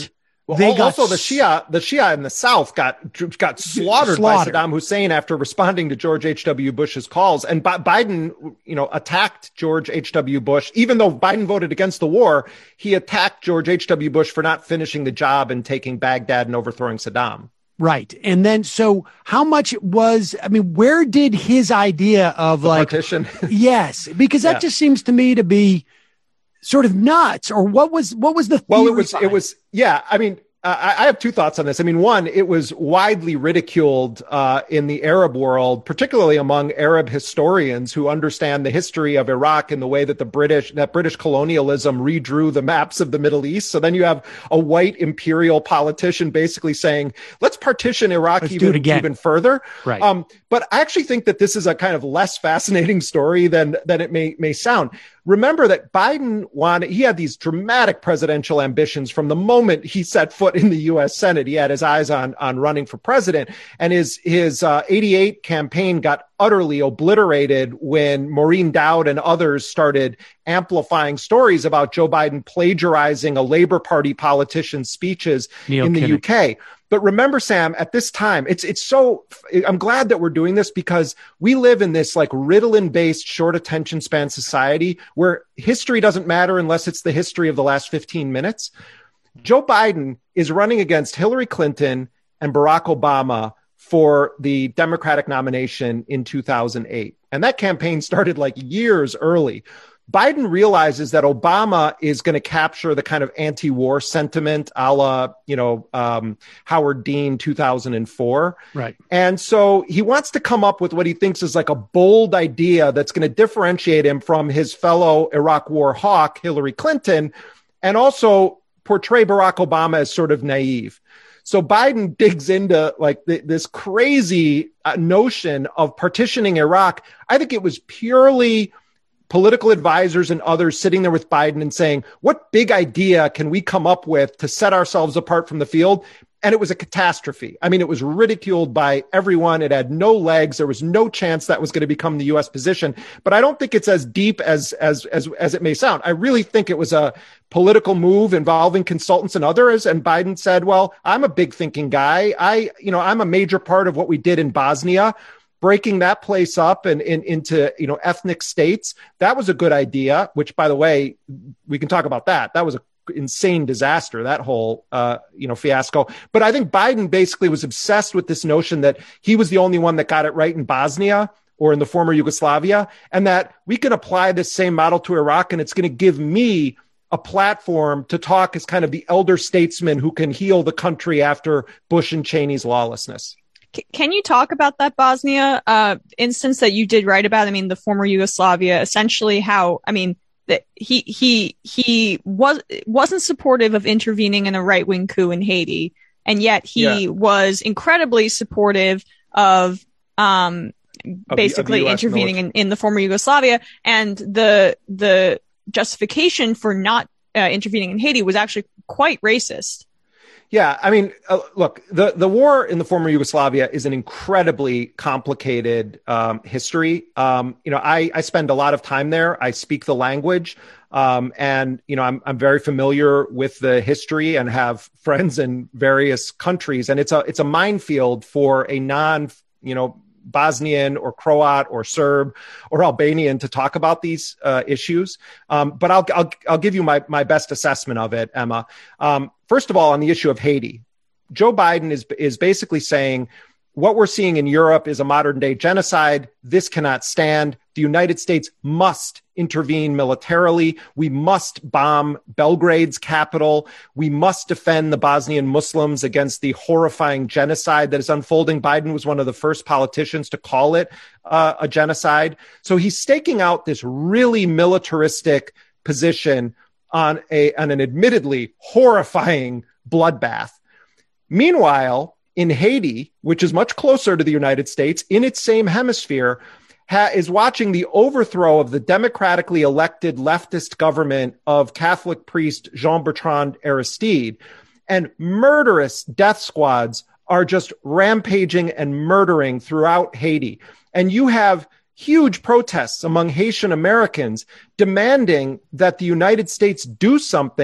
Well, they got also the Shia, the Shia in the South got got slaughtered, slaughtered by Saddam Hussein after responding to George H W. Bush's calls. And Bi- Biden, you know, attacked George H W. Bush, even though Biden voted against the war. He attacked George H W. Bush for not finishing the job and taking Baghdad and overthrowing Saddam. Right. And then, so how much was, I mean, where did his idea of the like, partition? Yes, because that yeah. just seems to me to be sort of nuts. Or what was, what was the, well, it was, it was, yeah. I mean, Uh, I have two thoughts on this. I mean, one, it was widely ridiculed uh, in the Arab world, particularly among Arab historians who understand the history of Iraq and the way that the British, that British colonialism redrew the maps of the Middle East. So then you have a white imperial politician basically saying, let's partition Iraq let's even, even further. Right. Um, but I actually think that this is a kind of less fascinating story than, than it may, may sound. Remember that Biden wanted, he had these dramatic presidential ambitions from the moment he set foot in the U S Senate. He had his eyes on, on running for president, and his, his uh, eighty-eight campaign got utterly obliterated when Maureen Dowd and others started amplifying stories about Joe Biden plagiarizing a Labor Party politician's speeches Neil in the Kinnock. U K. But remember, Sam, at this time, it's it's so, I'm glad that we're doing this because we live in this like Ritalin-based short attention span society where history doesn't matter unless it's the history of the last fifteen minutes. Joe Biden is running against Hillary Clinton and Barack Obama for the Democratic nomination in two thousand eight. And that campaign started like years early. Biden realizes that Obama is going to capture the kind of anti-war sentiment a la, you know, um, Howard Dean two thousand four. Right. And so he wants to come up with what he thinks is like a bold idea that's going to differentiate him from his fellow Iraq war hawk, Hillary Clinton, and also portray Barack Obama as sort of naive. So Biden digs into like th- this crazy uh, notion of partitioning Iraq. I think it was purely political advisors and others sitting there with Biden and saying, what big idea can we come up with to set ourselves apart from the field? And it was a catastrophe. I mean, it was ridiculed by everyone. It had no legs. There was no chance that was going to become the U S position. But I don't think it's as deep as, as, as, as it may sound. I really think it was a political move involving consultants and others. And Biden said, well, I'm a big thinking guy. I, you know, I'm a major part of what we did in Bosnia, breaking that place up and in, into, you know, ethnic states. That was a good idea, which, by the way, we can talk about that. That was a insane disaster, that whole, uh, you know, fiasco. But I think Biden basically was obsessed with this notion that he was the only one that got it right in Bosnia or in the former Yugoslavia, and that we can apply this same model to Iraq, and it's going to give me a platform to talk as kind of the elder statesman who can heal the country after Bush and Cheney's lawlessness. Can you talk about that Bosnia uh, instance that you did write about? I mean, the former Yugoslavia, essentially how, I mean, that he he he was wasn't supportive of intervening in a right wing coup in Haiti, and yet he yeah. was incredibly supportive of um of basically the, of the intervening in, in the former Yugoslavia, and the the justification for not uh, intervening in Haiti was actually quite racist. Yeah, I mean, uh, look, the, the war in the former Yugoslavia is an incredibly complicated um, history. Um, you know, I, I spend a lot of time there. I speak the language, um, and you know, I'm I'm very familiar with the history and have friends in various countries. And it's a it's a minefield for a non, you know, Bosnian or Croat or Serb or Albanian to talk about these uh, issues. Um, but I'll, I'll, I'll give you my, my best assessment of it, Emma. Um, first of all, on the issue of Haiti, Joe Biden is, is basically saying what we're seeing in Europe is a modern day genocide. This cannot stand. The United States must intervene militarily. We must bomb Belgrade's capital. We must defend the Bosnian Muslims against the horrifying genocide that is unfolding. Biden was one of the first politicians to call it uh, a genocide. So he's staking out this really militaristic position on a on an admittedly horrifying bloodbath. Meanwhile, in Haiti, which is much closer to the United States, in its same hemisphere, ha- is watching the overthrow of the democratically elected leftist government of Catholic priest Jean-Bertrand Aristide. And murderous death squads are just rampaging and murdering throughout Haiti. And you have huge protests among Haitian Americans demanding that the United States do something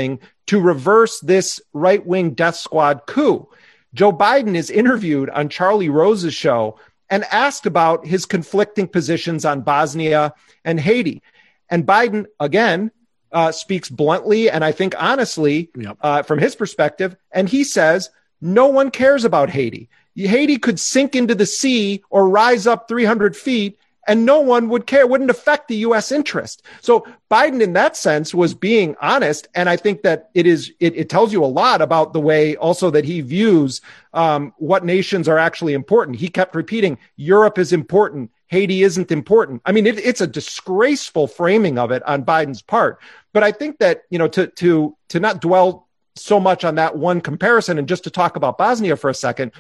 to reverse this right-wing death squad coup. Joe Biden is interviewed on Charlie Rose's show and asked about his conflicting positions on Bosnia and Haiti. And Biden, again, uh, speaks bluntly and I think honestly yep. uh, from his perspective. And he says, no one cares about Haiti. Haiti could sink into the sea or rise up three hundred feet and no one would care. It wouldn't affect the U S interest. So Biden, in that sense, was being honest. And I think that it is, it, it tells you a lot about the way also that he views um, what nations are actually important. He kept repeating, Europe is important. Haiti isn't important. I mean, it, it's a disgraceful framing of it on Biden's part. But I think that, you know, to, to, to not dwell so much on that one comparison and just to talk about Bosnia for a second,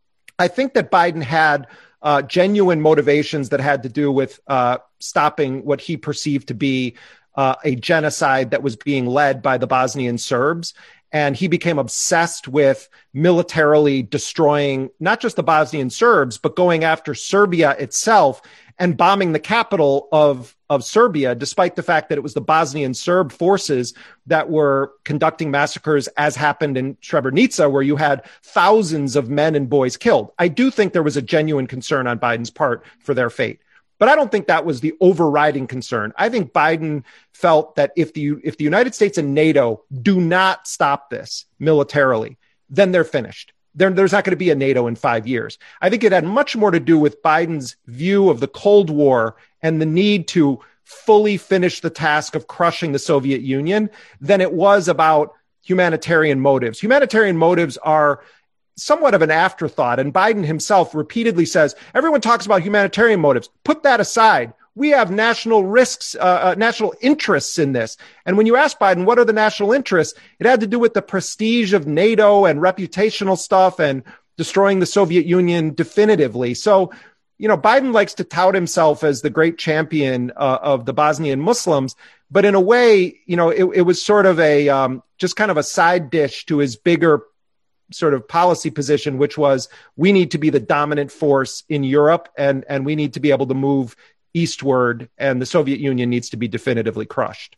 I think that Biden had Uh, genuine motivations that had to do with uh, stopping what he perceived to be uh, a genocide that was being led by the Bosnian Serbs. And he became obsessed with militarily destroying not just the Bosnian Serbs, but going after Serbia itself and bombing the capital of, of Serbia, despite the fact that it was the Bosnian Serb forces that were conducting massacres, as happened in Srebrenica, where you had thousands of men and boys killed. I do think there was a genuine concern on Biden's part for their fate. But I don't think that was the overriding concern. I think Biden felt that if the if the United States and NATO do not stop this militarily, then they're finished. There, there's not going to be a NATO in five years. I think it had much more to do with Biden's view of the Cold War and the need to fully finish the task of crushing the Soviet Union than it was about humanitarian motives. Humanitarian motives are somewhat of an afterthought. And Biden himself repeatedly says, everyone talks about humanitarian motives. Put that aside. We have national risks, uh, uh, national interests in this. And when you ask Biden, what are the national interests? It had to do with the prestige of NATO and reputational stuff and destroying the Soviet Union definitively. So, you know, Biden likes to tout himself as the great champion uh, of the Bosnian Muslims. But in a way, you know, it, it was sort of a um, just kind of a side dish to his bigger sort of policy position, which was we need to be the dominant force in Europe and, and we need to be able to move eastward and the Soviet Union needs to be definitively crushed.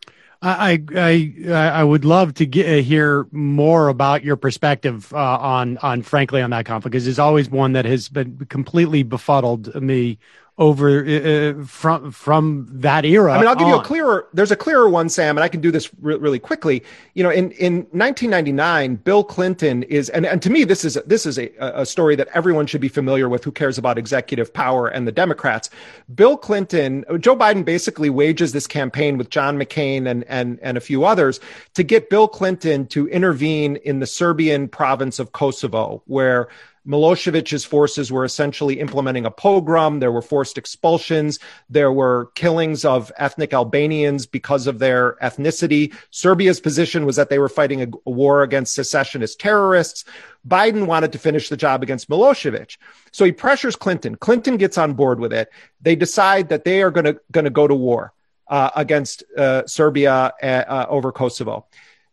I I I would love to get, uh, hear more about your perspective uh, on on frankly on that conflict, because it's always one that has been completely befuddled me over uh, from from that era. I mean, I'll give on. you a clearer. There's a clearer one, Sam, and I can do this re- really quickly. You know, in, in nineteen ninety-nine, Bill Clinton is, and, and to me, this is this is a, a story that everyone should be familiar with who cares about executive power and the Democrats. Bill Clinton, Joe Biden basically wages this campaign with John McCain and and and a few others to get Bill Clinton to intervene in the Serbian province of Kosovo, where Milosevic's forces were essentially implementing a pogrom. There were forced expulsions. There were killings of ethnic Albanians because of their ethnicity. Serbia's position was that they were fighting a, a war against secessionist terrorists. Biden wanted to finish the job against Milosevic. So he pressures Clinton. Clinton gets on board with it. They decide that they are going to going to go to war uh, against uh, Serbia uh, uh, over Kosovo.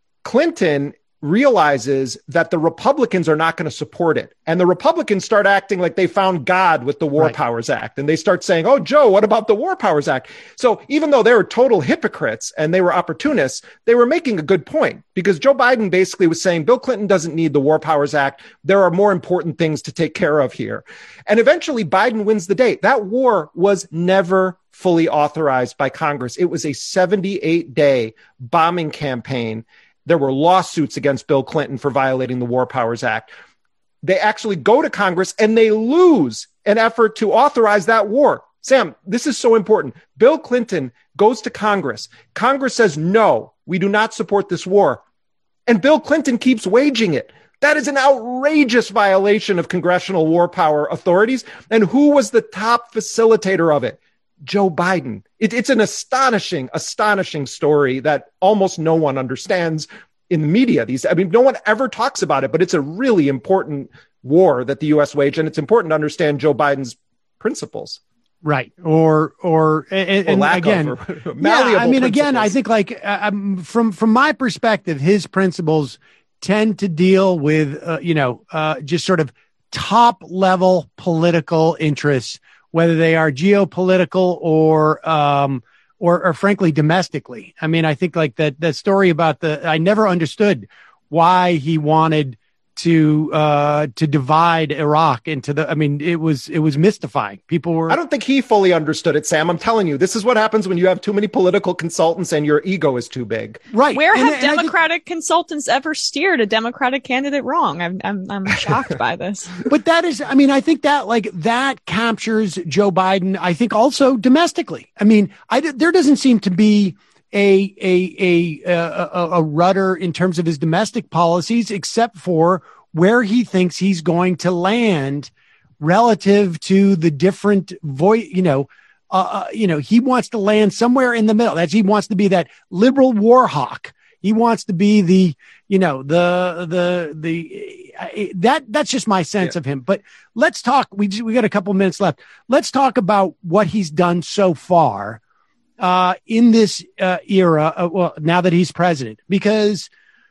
Clinton realizes that the Republicans are not going to support it. And the Republicans start acting like they found God with the War right. Powers Act. And they start saying, oh, Joe, what about the War Powers Act? So even though they were total hypocrites and they were opportunists, they were making a good point, because Joe Biden basically was saying Bill Clinton doesn't need the War Powers Act. There are more important things to take care of here. And eventually Biden wins the day. That war was never fully authorized by Congress. It was a seventy-eight day bombing campaign. There were lawsuits against Bill Clinton for violating the War Powers Act. They actually go to Congress and they lose an effort to authorize that war. Sam, this is so important. Bill Clinton goes to Congress. Congress says, no, we do not support this war. And Bill Clinton keeps waging it. That is an outrageous violation of congressional war power authorities. And who was the top facilitator of it? Joe Biden. It, it's an astonishing, astonishing story that almost no one understands in the media. These, I mean, no one ever talks about it, but it's a really important war that the U S waged, and it's important to understand Joe Biden's principles. Right. Or, or, and, or and lack again, of, or yeah, I mean, principles. again, I think like um, from, from my perspective, his principles tend to deal with, uh, you know, uh, just sort of top level political interests, whether they are geopolitical or, um, or, or frankly, domestically. I mean, I think like that, that story about the, I never understood why he wanted to, uh, to divide Iraq into the, I mean, it was, it was mystifying. People were, I don't think he fully understood it, Sam. I'm telling you, this is what happens when you have too many political consultants and your ego is too big. Right. Where And- have and I Democratic consultants ever steered a Democratic candidate wrong? I'm, I'm, I'm shocked by this. But that is, I mean, I think that like that captures Joe Biden, I think also domestically. I mean, I, there doesn't seem to be a, a, a, a, a rudder in terms of his domestic policies, except for where he thinks he's going to land relative to the different voice, you know, uh, you know, he wants to land somewhere in the middle. That's, he wants to be that liberal war hawk. He wants to be the, you know, the, the, the, uh, that, that's just my sense Yeah. of him. But let's talk, we, we got a couple minutes left. Let's talk about what he's done so far, uh, in this, uh, era, uh, well, now that he's president, because,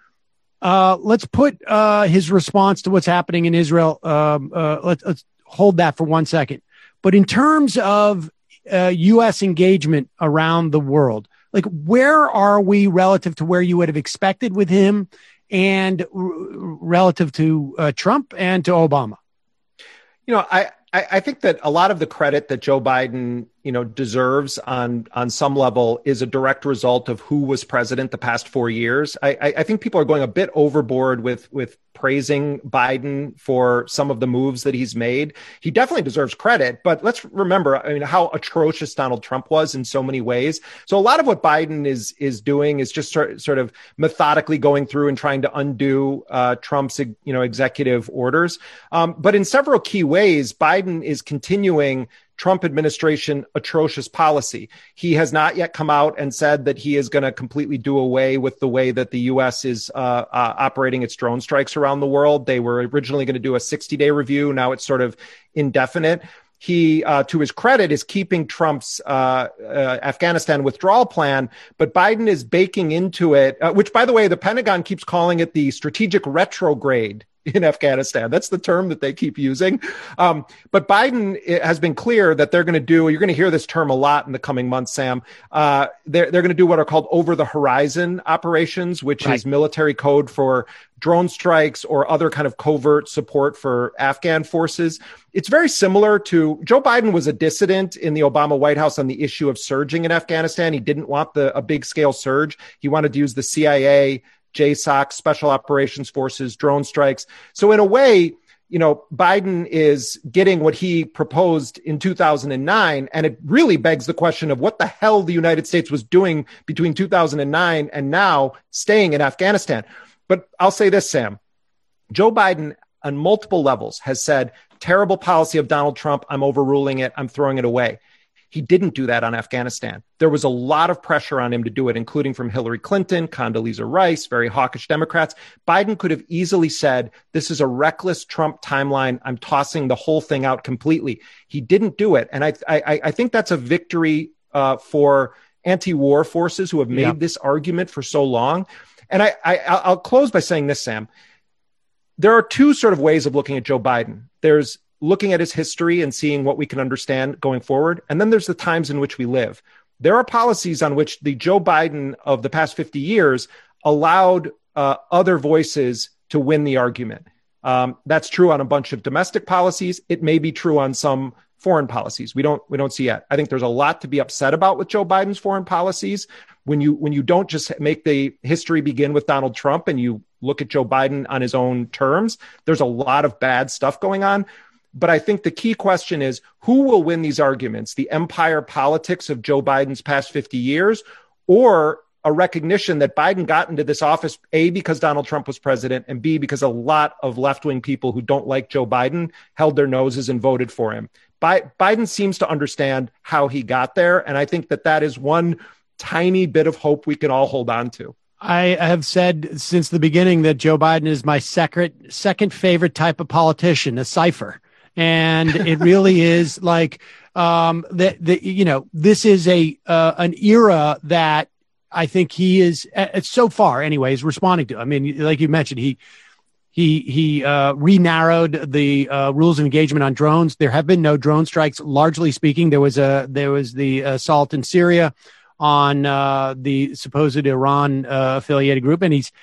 uh, let's put, uh, his response to what's happening in Israel. Um, uh, let's, let's hold that for one second. But in terms of, uh, U S engagement around the world, like where are we relative to where you would have expected with him and r- relative to uh, Trump and to Obama? You know, I, I, I think that a lot of the credit that Joe Biden, you know, deserves on on some level is a direct result of who was president the past four years. I, I, I think people are going a bit overboard with with praising Biden for some of the moves that he's made. He definitely deserves credit, but let's remember, I mean, how atrocious Donald Trump was in so many ways. So a lot of what Biden is is doing is just sort, sort of methodically going through and trying to undo uh, Trump's, you know, executive orders. Um, but in several key ways, Biden is continuing Trump administration atrocious policy. He has not yet come out and said that he is going to completely do away with the way that the U S is uh, uh, operating its drone strikes around the world. They were originally going to do a sixty-day review. Now it's sort of indefinite. He, uh, to his credit, is keeping Trump's uh, uh, Afghanistan withdrawal plan, but Biden is baking into it, uh, which, by the way, the Pentagon keeps calling it the strategic retrograde in Afghanistan. That's the term that they keep using. Um, but Biden has been clear that they're going to do, you're going to hear this term a lot in the coming months, Sam. Uh, they're, they're going to do what are called over the horizon operations, which right. is military code for drone strikes or other kind of covert support for Afghan forces. It's very similar to Joe Biden was a dissident in the Obama White House on the issue of surging in Afghanistan. He didn't want the a big scale surge. He wanted to use the C I A, J SOC, Special Operations Forces, drone strikes. So in a way, you know, Biden is getting what he proposed in two thousand nine. And it really begs the question of what the hell the United States was doing between two thousand nine and now staying in Afghanistan. But I'll say this, Sam, Joe Biden on multiple levels has said, terrible policy of Donald Trump. I'm overruling it. I'm throwing it away. He didn't do that on Afghanistan. There was a lot of pressure on him to do it, including from Hillary Clinton, Condoleezza Rice, very hawkish Democrats. Biden could have easily said, this is a reckless Trump timeline. I'm tossing the whole thing out completely. He didn't do it. And I, I, I think that's a victory uh, for anti-war forces who have made yeah. this argument for so long. And I, I, I'll close by saying this, Sam. There are two sort of ways of looking at Joe Biden. There's looking at his history and seeing what we can understand going forward. And then there's the times in which we live. There are policies on which the Joe Biden of the past fifty years allowed uh, other voices to win the argument. Um, that's true on a bunch of domestic policies. It may be true on some foreign policies. We don't we don't see yet. I think there's a lot to be upset about with Joe Biden's foreign policies. When you when you don't just make the history begin with Donald Trump and you look at Joe Biden on his own terms, there's a lot of bad stuff going on. But I think the key question is, who will win these arguments? The empire politics of Joe Biden's past fifty years, or a recognition that Biden got into this office, A, because Donald Trump was president, and B, because a lot of left-wing people who don't like Joe Biden held their noses and voted for him. Bi- Biden seems to understand how he got there, and I think that that is one tiny bit of hope we can all hold on to. I have said since the beginning that Joe Biden is my second second favorite type of politician, a cipher. And it really is like um, that. The, you know, this is a uh, an era that I think he is uh, so far, anyways, responding to. I mean, like you mentioned, he he he uh, re-narrowed the uh, rules of engagement on drones. There have been no drone strikes, largely speaking. There was a there was the assault in Syria. on uh, the supposed Iran uh, affiliated group, and he's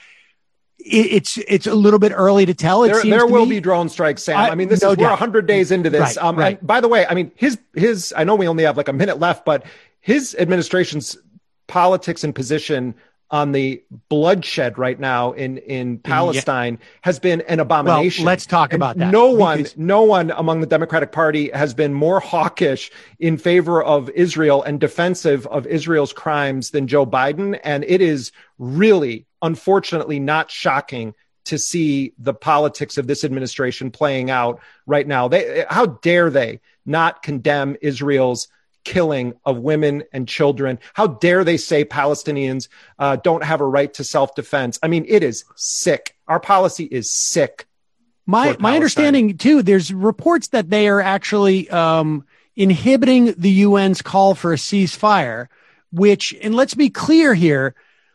it, it's it's a little bit early to tell. It there seems there to will me. be drone strikes, Sam. I, I mean, this no is we're doubt. a hundred days into this. Right, um, right. And by the way, I mean his his. I know we only have like a minute left, but his administration's politics and position on the bloodshed right now in, in Palestine yeah. has been an abomination. Well, let's talk and about that. No one, because... no one among the Democratic Party has been more hawkish in favor of Israel and defensive of Israel's crimes than Joe Biden. And it is really, unfortunately, not shocking to see the politics of this administration playing out right now. They, how dare they not condemn Israel's killing of women and children? How dare they say Palestinians uh, don't have a right to self-defense? I mean, it is sick. Our policy is sick. My my understanding too, there's reports that they are actually um, inhibiting the U N's call for a ceasefire, which, and let's be clear here,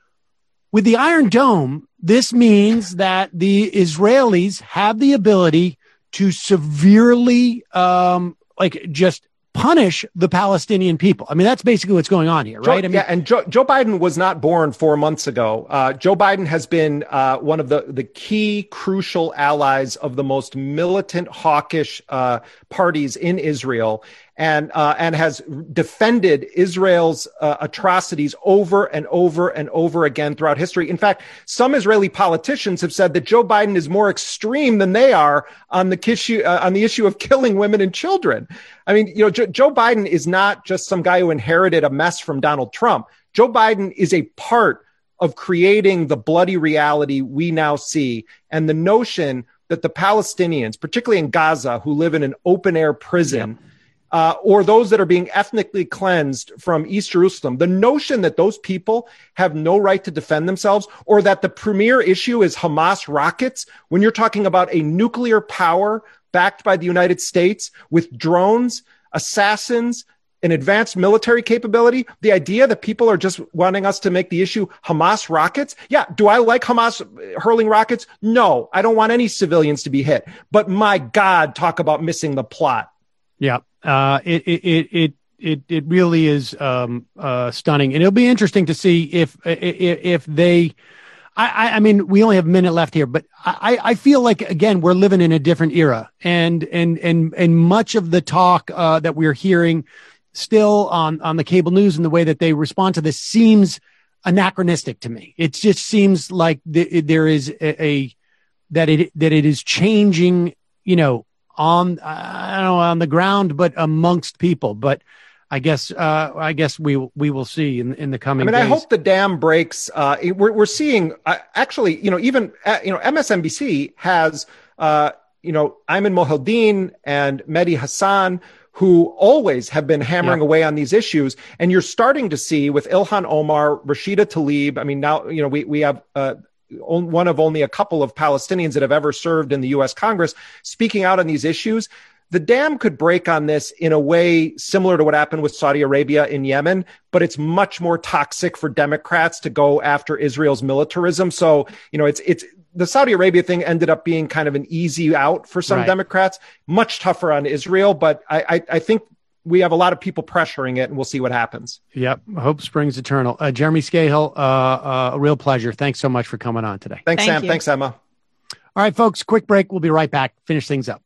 with the Iron Dome, this means that the Israelis have the ability to severely um, like just punish the Palestinian people. I mean, that's basically what's going on here, right? Joe, I mean, yeah, and Joe, Joe Biden was not born four months ago. Uh, Joe Biden has been uh, one of the, the key crucial allies of the most militant, hawkish uh, parties in Israel, and uh, and has defended Israel's uh, atrocities over and over and over again throughout history. In fact, some Israeli politicians have said that Joe Biden is more extreme than they are on the issue uh, on the issue of killing women and children. I mean, you know, jo- Joe Biden is not just some guy who inherited a mess from Donald Trump. Joe Biden is a part of creating the bloody reality we now see, and the notion that the Palestinians, particularly in Gaza, who live in an open air prison. Yeah. Uh, or those that are being ethnically cleansed from East Jerusalem, the notion that those people have no right to defend themselves, or that the premier issue is Hamas rockets, when you're talking about a nuclear power backed by the United States with drones, assassins, an advanced military capability, the idea that people are just wanting us to make the issue Hamas rockets. Yeah. Do I like Hamas hurling rockets? No, I don't want any civilians to be hit. But my God, talk about missing the plot. Yeah. Uh, it, it, it, it, it really is, um, uh, stunning, and it'll be interesting to see if, if, if they, I, I mean, we only have a minute left here, but I, I feel like, again, we're living in a different era, and, and, and, and much of the talk, uh, that we're hearing still on, on the cable news and the way that they respond to this seems anachronistic to me. It just seems like the, there is a, a, that it, that it is changing, you know, on, I don't know, on the ground, but amongst people. But I guess, uh, I guess we, we will see in, in the coming I mean, days. I hope the dam breaks. Uh, we're, we're seeing, uh, actually, you know, even, uh, you know, M S N B C has, uh, you know, Ayman Mohyeldin and Mehdi Hassan, who always have been hammering yeah. away on these issues. And you're starting to see with Ilhan Omar, Rashida Tlaib. I mean, now, you know, we, we have, uh, one of only a couple of Palestinians that have ever served in the U S Congress speaking out on these issues. The dam could break on this in a way similar to what happened with Saudi Arabia in Yemen, but it's much more toxic for Democrats to go after Israel's militarism. So, you know, it's, it's, the Saudi Arabia thing ended up being kind of an easy out for some right. Democrats, much tougher on Israel. But I, I, I think we have a lot of people pressuring it, and we'll see what happens. Yep. Hope springs eternal. Uh, Jeremy Scahill, uh, uh, a real pleasure. Thanks so much for coming on today. Thanks, Thank Sam. you. Thanks, Emma. All right, folks, quick break. We'll be right back. Finish things up.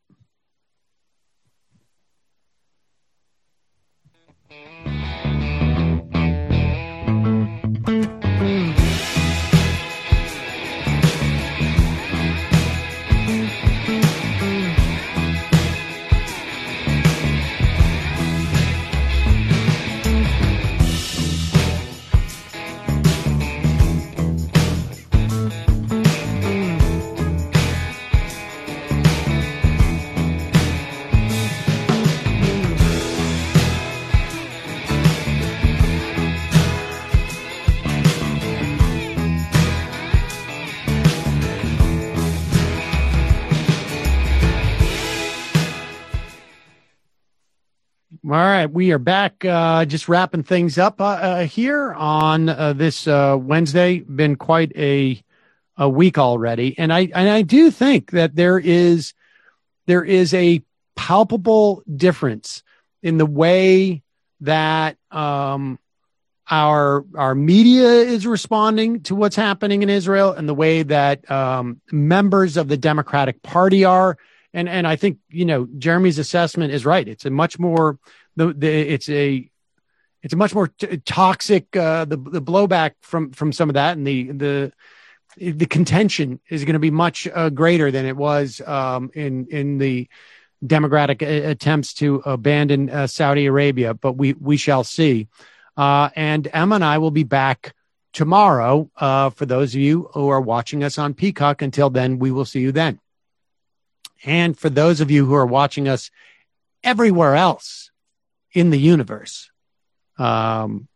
All right, we are back, uh, just wrapping things up uh, uh, here on uh, this uh, Wednesday. Been quite a a week already, and I and I do think that there is there is a palpable difference in the way that um, our our media is responding to what's happening in Israel and the way that um, members of the Democratic Party are. And and I think, you know, Jeremy's assessment is right. It's a much more the, the it's a it's a much more t- toxic uh, the the blowback from from some of that, and the the the contention is going to be much uh, greater than it was um, in in the democratic attempts to abandon uh, Saudi Arabia. But we we shall see. Uh, and Emma and I will be back tomorrow uh, for those of you who are watching us on Peacock. Until then, we will see you then. And for those of you who are watching us everywhere else in the universe, um,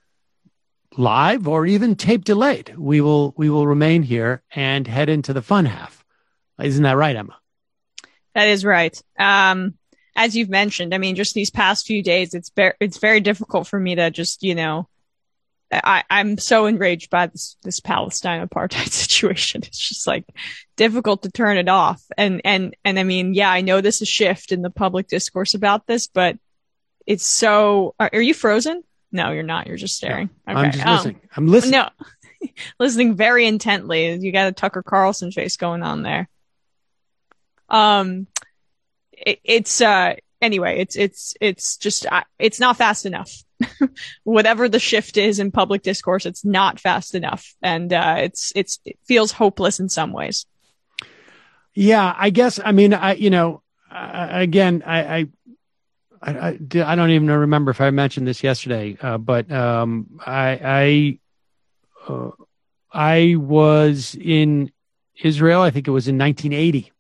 live or even tape delayed, we will we will remain here and head into the fun half. Isn't that right, Emma? That is right. Um, as you've mentioned, I mean, just these past few days, it's very, it's very difficult for me to just, you know, I, I'm so enraged by this, this Palestine apartheid situation. It's just like difficult to turn it off. And, and, and I mean, yeah, I know this is a shift in the public discourse about this, but it's so, are, are you frozen? No, you're not. You're just staring. No, okay. I'm just um, listening. I'm listening. No, listening very intently. You got a Tucker Carlson face going on there. Um, it, it's, uh, anyway, it's, it's, it's just, uh, it's not fast enough. Whatever the shift is in public discourse, it's not fast enough. And, uh, it's, it's, it feels hopeless in some ways. Yeah, I guess, I mean, I, you know, uh, again, I, I, I, I, I don't even remember if I mentioned this yesterday, uh, but, um, I, I, uh, I was in Israel. I think it was in nineteen eighty.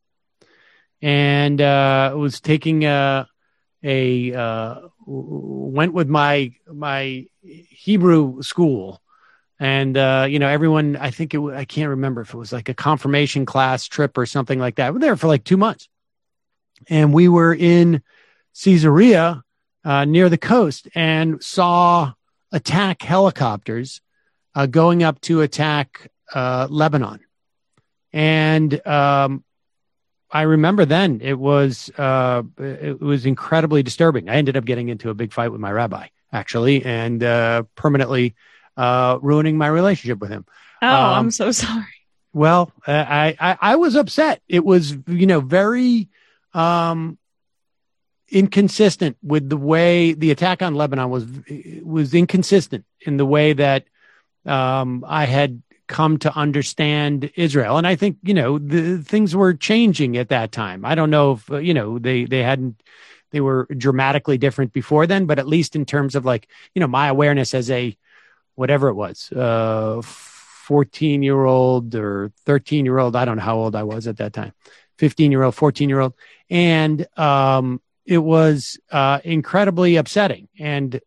And uh, was taking a, a uh, went with my my Hebrew school, and uh, you know, everyone. I think it. I can't remember if it was like a confirmation class trip or something like that. We were there for like two months, and we were in Caesarea uh, near the coast, and saw attack helicopters uh, going up to attack uh, Lebanon, and. Um, I remember then it was uh, it was incredibly disturbing. I ended up getting into a big fight with my rabbi, actually, and uh, permanently uh, ruining my relationship with him. Oh, um, I'm so sorry. Well, I, I I was upset. It was, you know, very um, inconsistent with the way the attack on Lebanon was was inconsistent in the way that um, I had come to understand Israel. And I think, you know, the things were changing at that time. I don't know if, uh, you know, they, they hadn't, they were dramatically different before then, but at least in terms of like, you know, my awareness as a, whatever it was, uh, fourteen year old or thirteen year old. I don't know how old I was at that time, fifteen year old, fourteen year old. And, um, it was, uh, incredibly upsetting. And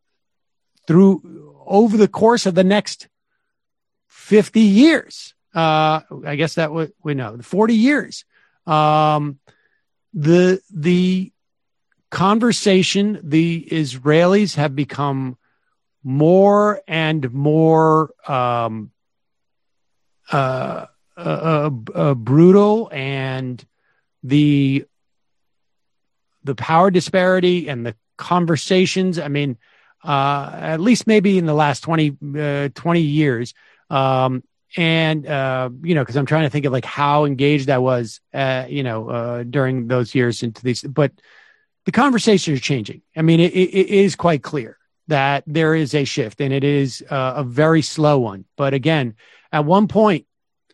through over the course of the next fifty years, uh, I guess that would, we know, forty years. Um, the, the conversation, the Israelis have become more and more, um, uh, uh, uh, brutal, and the, the power disparity and the conversations. I mean, uh, at least maybe in the last twenty, uh, twenty years, Um, and, uh, you know, cause I'm trying to think of like how engaged I was, uh, you know, uh, during those years into these, but the conversations are changing. I mean, it, it is quite clear that there is a shift, and it is uh, a very slow one. But again, at one point,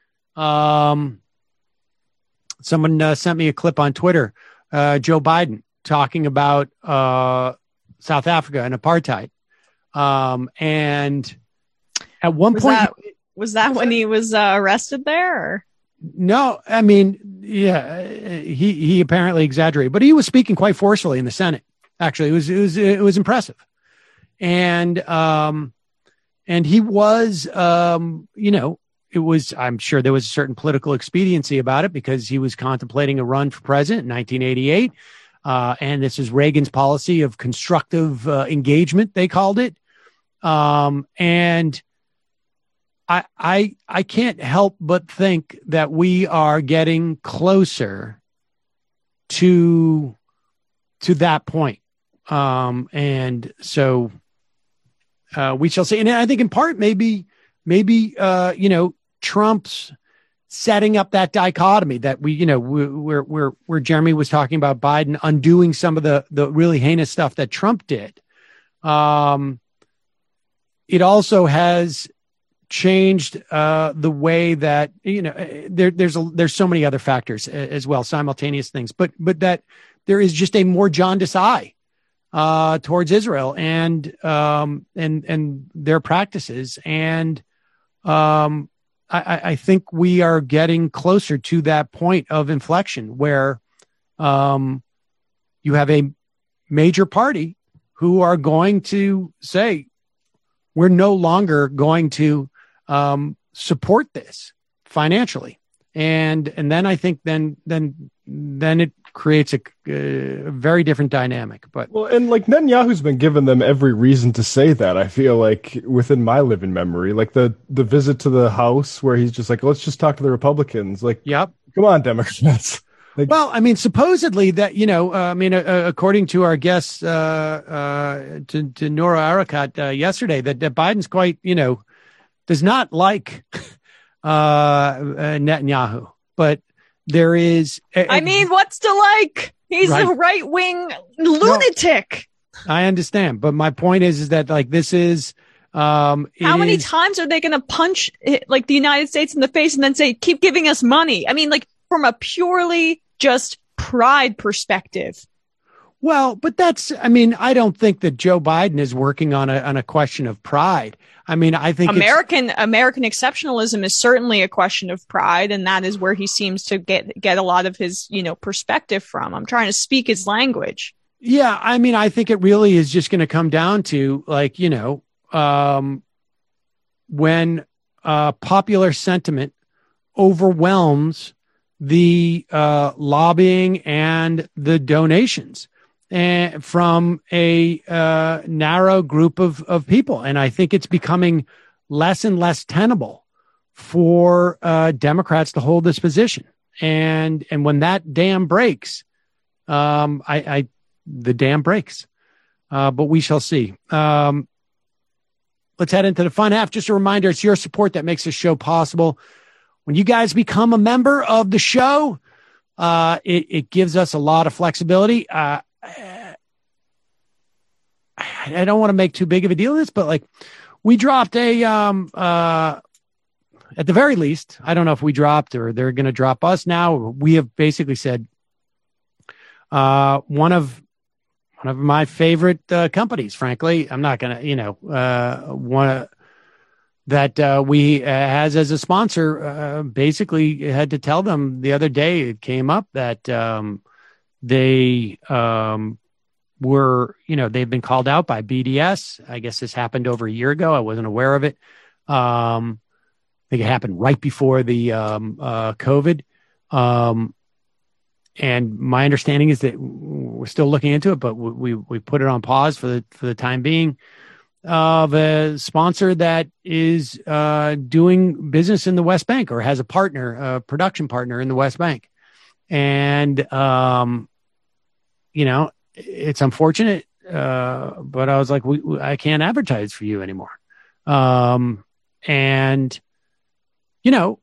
um, someone uh, sent me a clip on Twitter, uh, Joe Biden talking about, uh, South Africa and apartheid. Um, and, At one was point, that, was that when he was uh, arrested there? Or? No, I mean, yeah, he he apparently exaggerated, but he was speaking quite forcefully in the Senate. Actually, it was it was it was impressive, and um, and he was um, you know, it was. I'm sure there was a certain political expediency about it because he was contemplating a run for president in nineteen eighty-eight, uh, and this is Reagan's policy of constructive uh, engagement. They called it, um, and. I, I I can't help but think that we are getting closer to to that point. Um, and so uh, we shall see. And I think in part, maybe, maybe, uh, you know, Trump's setting up that dichotomy that we, you know, where, where, where Jeremy was talking about Biden undoing some of the, the really heinous stuff that Trump did. Um, it also has changed uh, the way that, you know, there, there's a, there's so many other factors as well, simultaneous things, but, but that there is just a more jaundiced eye uh, towards Israel and, um, and, and their practices. And, um, I, I think we are getting closer to that point of inflection where, um, you have a major party who are going to say, we're no longer going to, um, support this financially. And, and then I think then, then, then it creates a, a very different dynamic. But well, and like Netanyahu's been giving them every reason to say that. I feel like within my living memory, like the, the visit to the House where he's just like, let's just talk to the Republicans. Like, yep. Come on, Democrats. Like, well, I mean, supposedly that, you know, uh, I mean, uh, according to our guests, uh, uh, to, to Nora Arakat, uh, yesterday, that, that Biden's quite, you know, does not like, uh, uh Netanyahu, but there is, a, I mean, what's to like? He's right. a right wing lunatic. No, I understand. But my point is, is that like, this is, um, how many is, times are they going to punch like the United States in the face and then say, keep giving us money? I mean, like from a purely just pride perspective. Well, but that's, I mean, I don't think that Joe Biden is working on a, on a question of pride. I mean, I think American, American exceptionalism is certainly a question of pride. And that is where he seems to get, get a lot of his, you know, perspective from. I'm trying to speak his language. Yeah. I mean, I think it really is just going to come down to like, you know, um, when, uh, popular sentiment overwhelms the, uh, lobbying and the donations. And from a uh, narrow group of, of people. And I think it's becoming less and less tenable for uh, Democrats to hold this position. And and when that dam breaks, um, I, I the dam breaks. Uh, but we shall see. Um, let's head into the fun half. Just a reminder, it's your support that makes this show possible. When you guys become a member of the show, uh, it, it gives us a lot of flexibility. Uh, I don't want to make too big of a deal of this, but like we dropped a, um, uh, at the very least, I don't know if we dropped or they're going to drop us now. We have basically said, uh, one of, one of my favorite uh, companies, frankly, I'm not going to, you know, uh, one that uh, we uh, has as a sponsor, uh, basically had to tell them the other day, it came up that, um, they, um, were, you know, they've been called out by B D S. I guess this happened over a year ago. I wasn't aware of it. Um, I think it happened right before the um, uh, COVID. Um, and my understanding is that we're still looking into it, but we we put it on pause for the for the time being. Of a sponsor that is uh, doing business in the West Bank or has a partner, a production partner in the West Bank, and um, you know. It's unfortunate, uh, but I was like, we, we, I can't advertise for you anymore. Um, and, you know,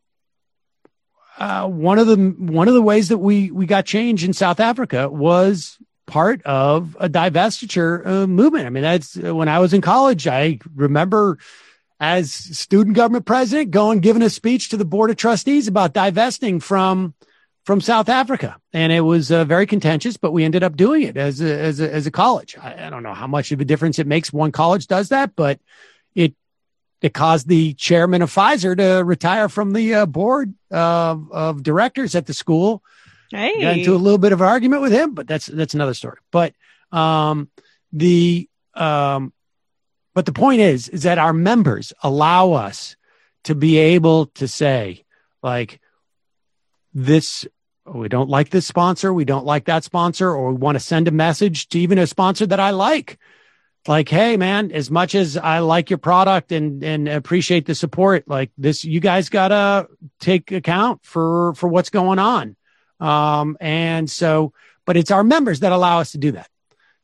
uh, one of the, one of the ways that we, we got change in South Africa was part of a divestiture uh, movement. I mean, that's when I was in college, I remember as student government president going, giving a speech to the board of trustees about divesting from from South Africa. And it was uh, very contentious, but we ended up doing it as a, as a, as a college. I, I don't know how much of a difference it makes one college does that, but it, it caused the chairman of Pfizer to retire from the uh, board of, of directors at the school. Hey. Got into a little bit of an argument with him, but that's, that's another story. But, um, the, um, but the point is, is that our members allow us to be able to say like, this, we don't like this sponsor, we don't like that sponsor, or we want to send a message to even a sponsor that I like. Like, hey man, as much as I like your product and, and appreciate the support, like this, you guys gotta take account for, for what's going on. Um, and so, but it's our members that allow us to do that.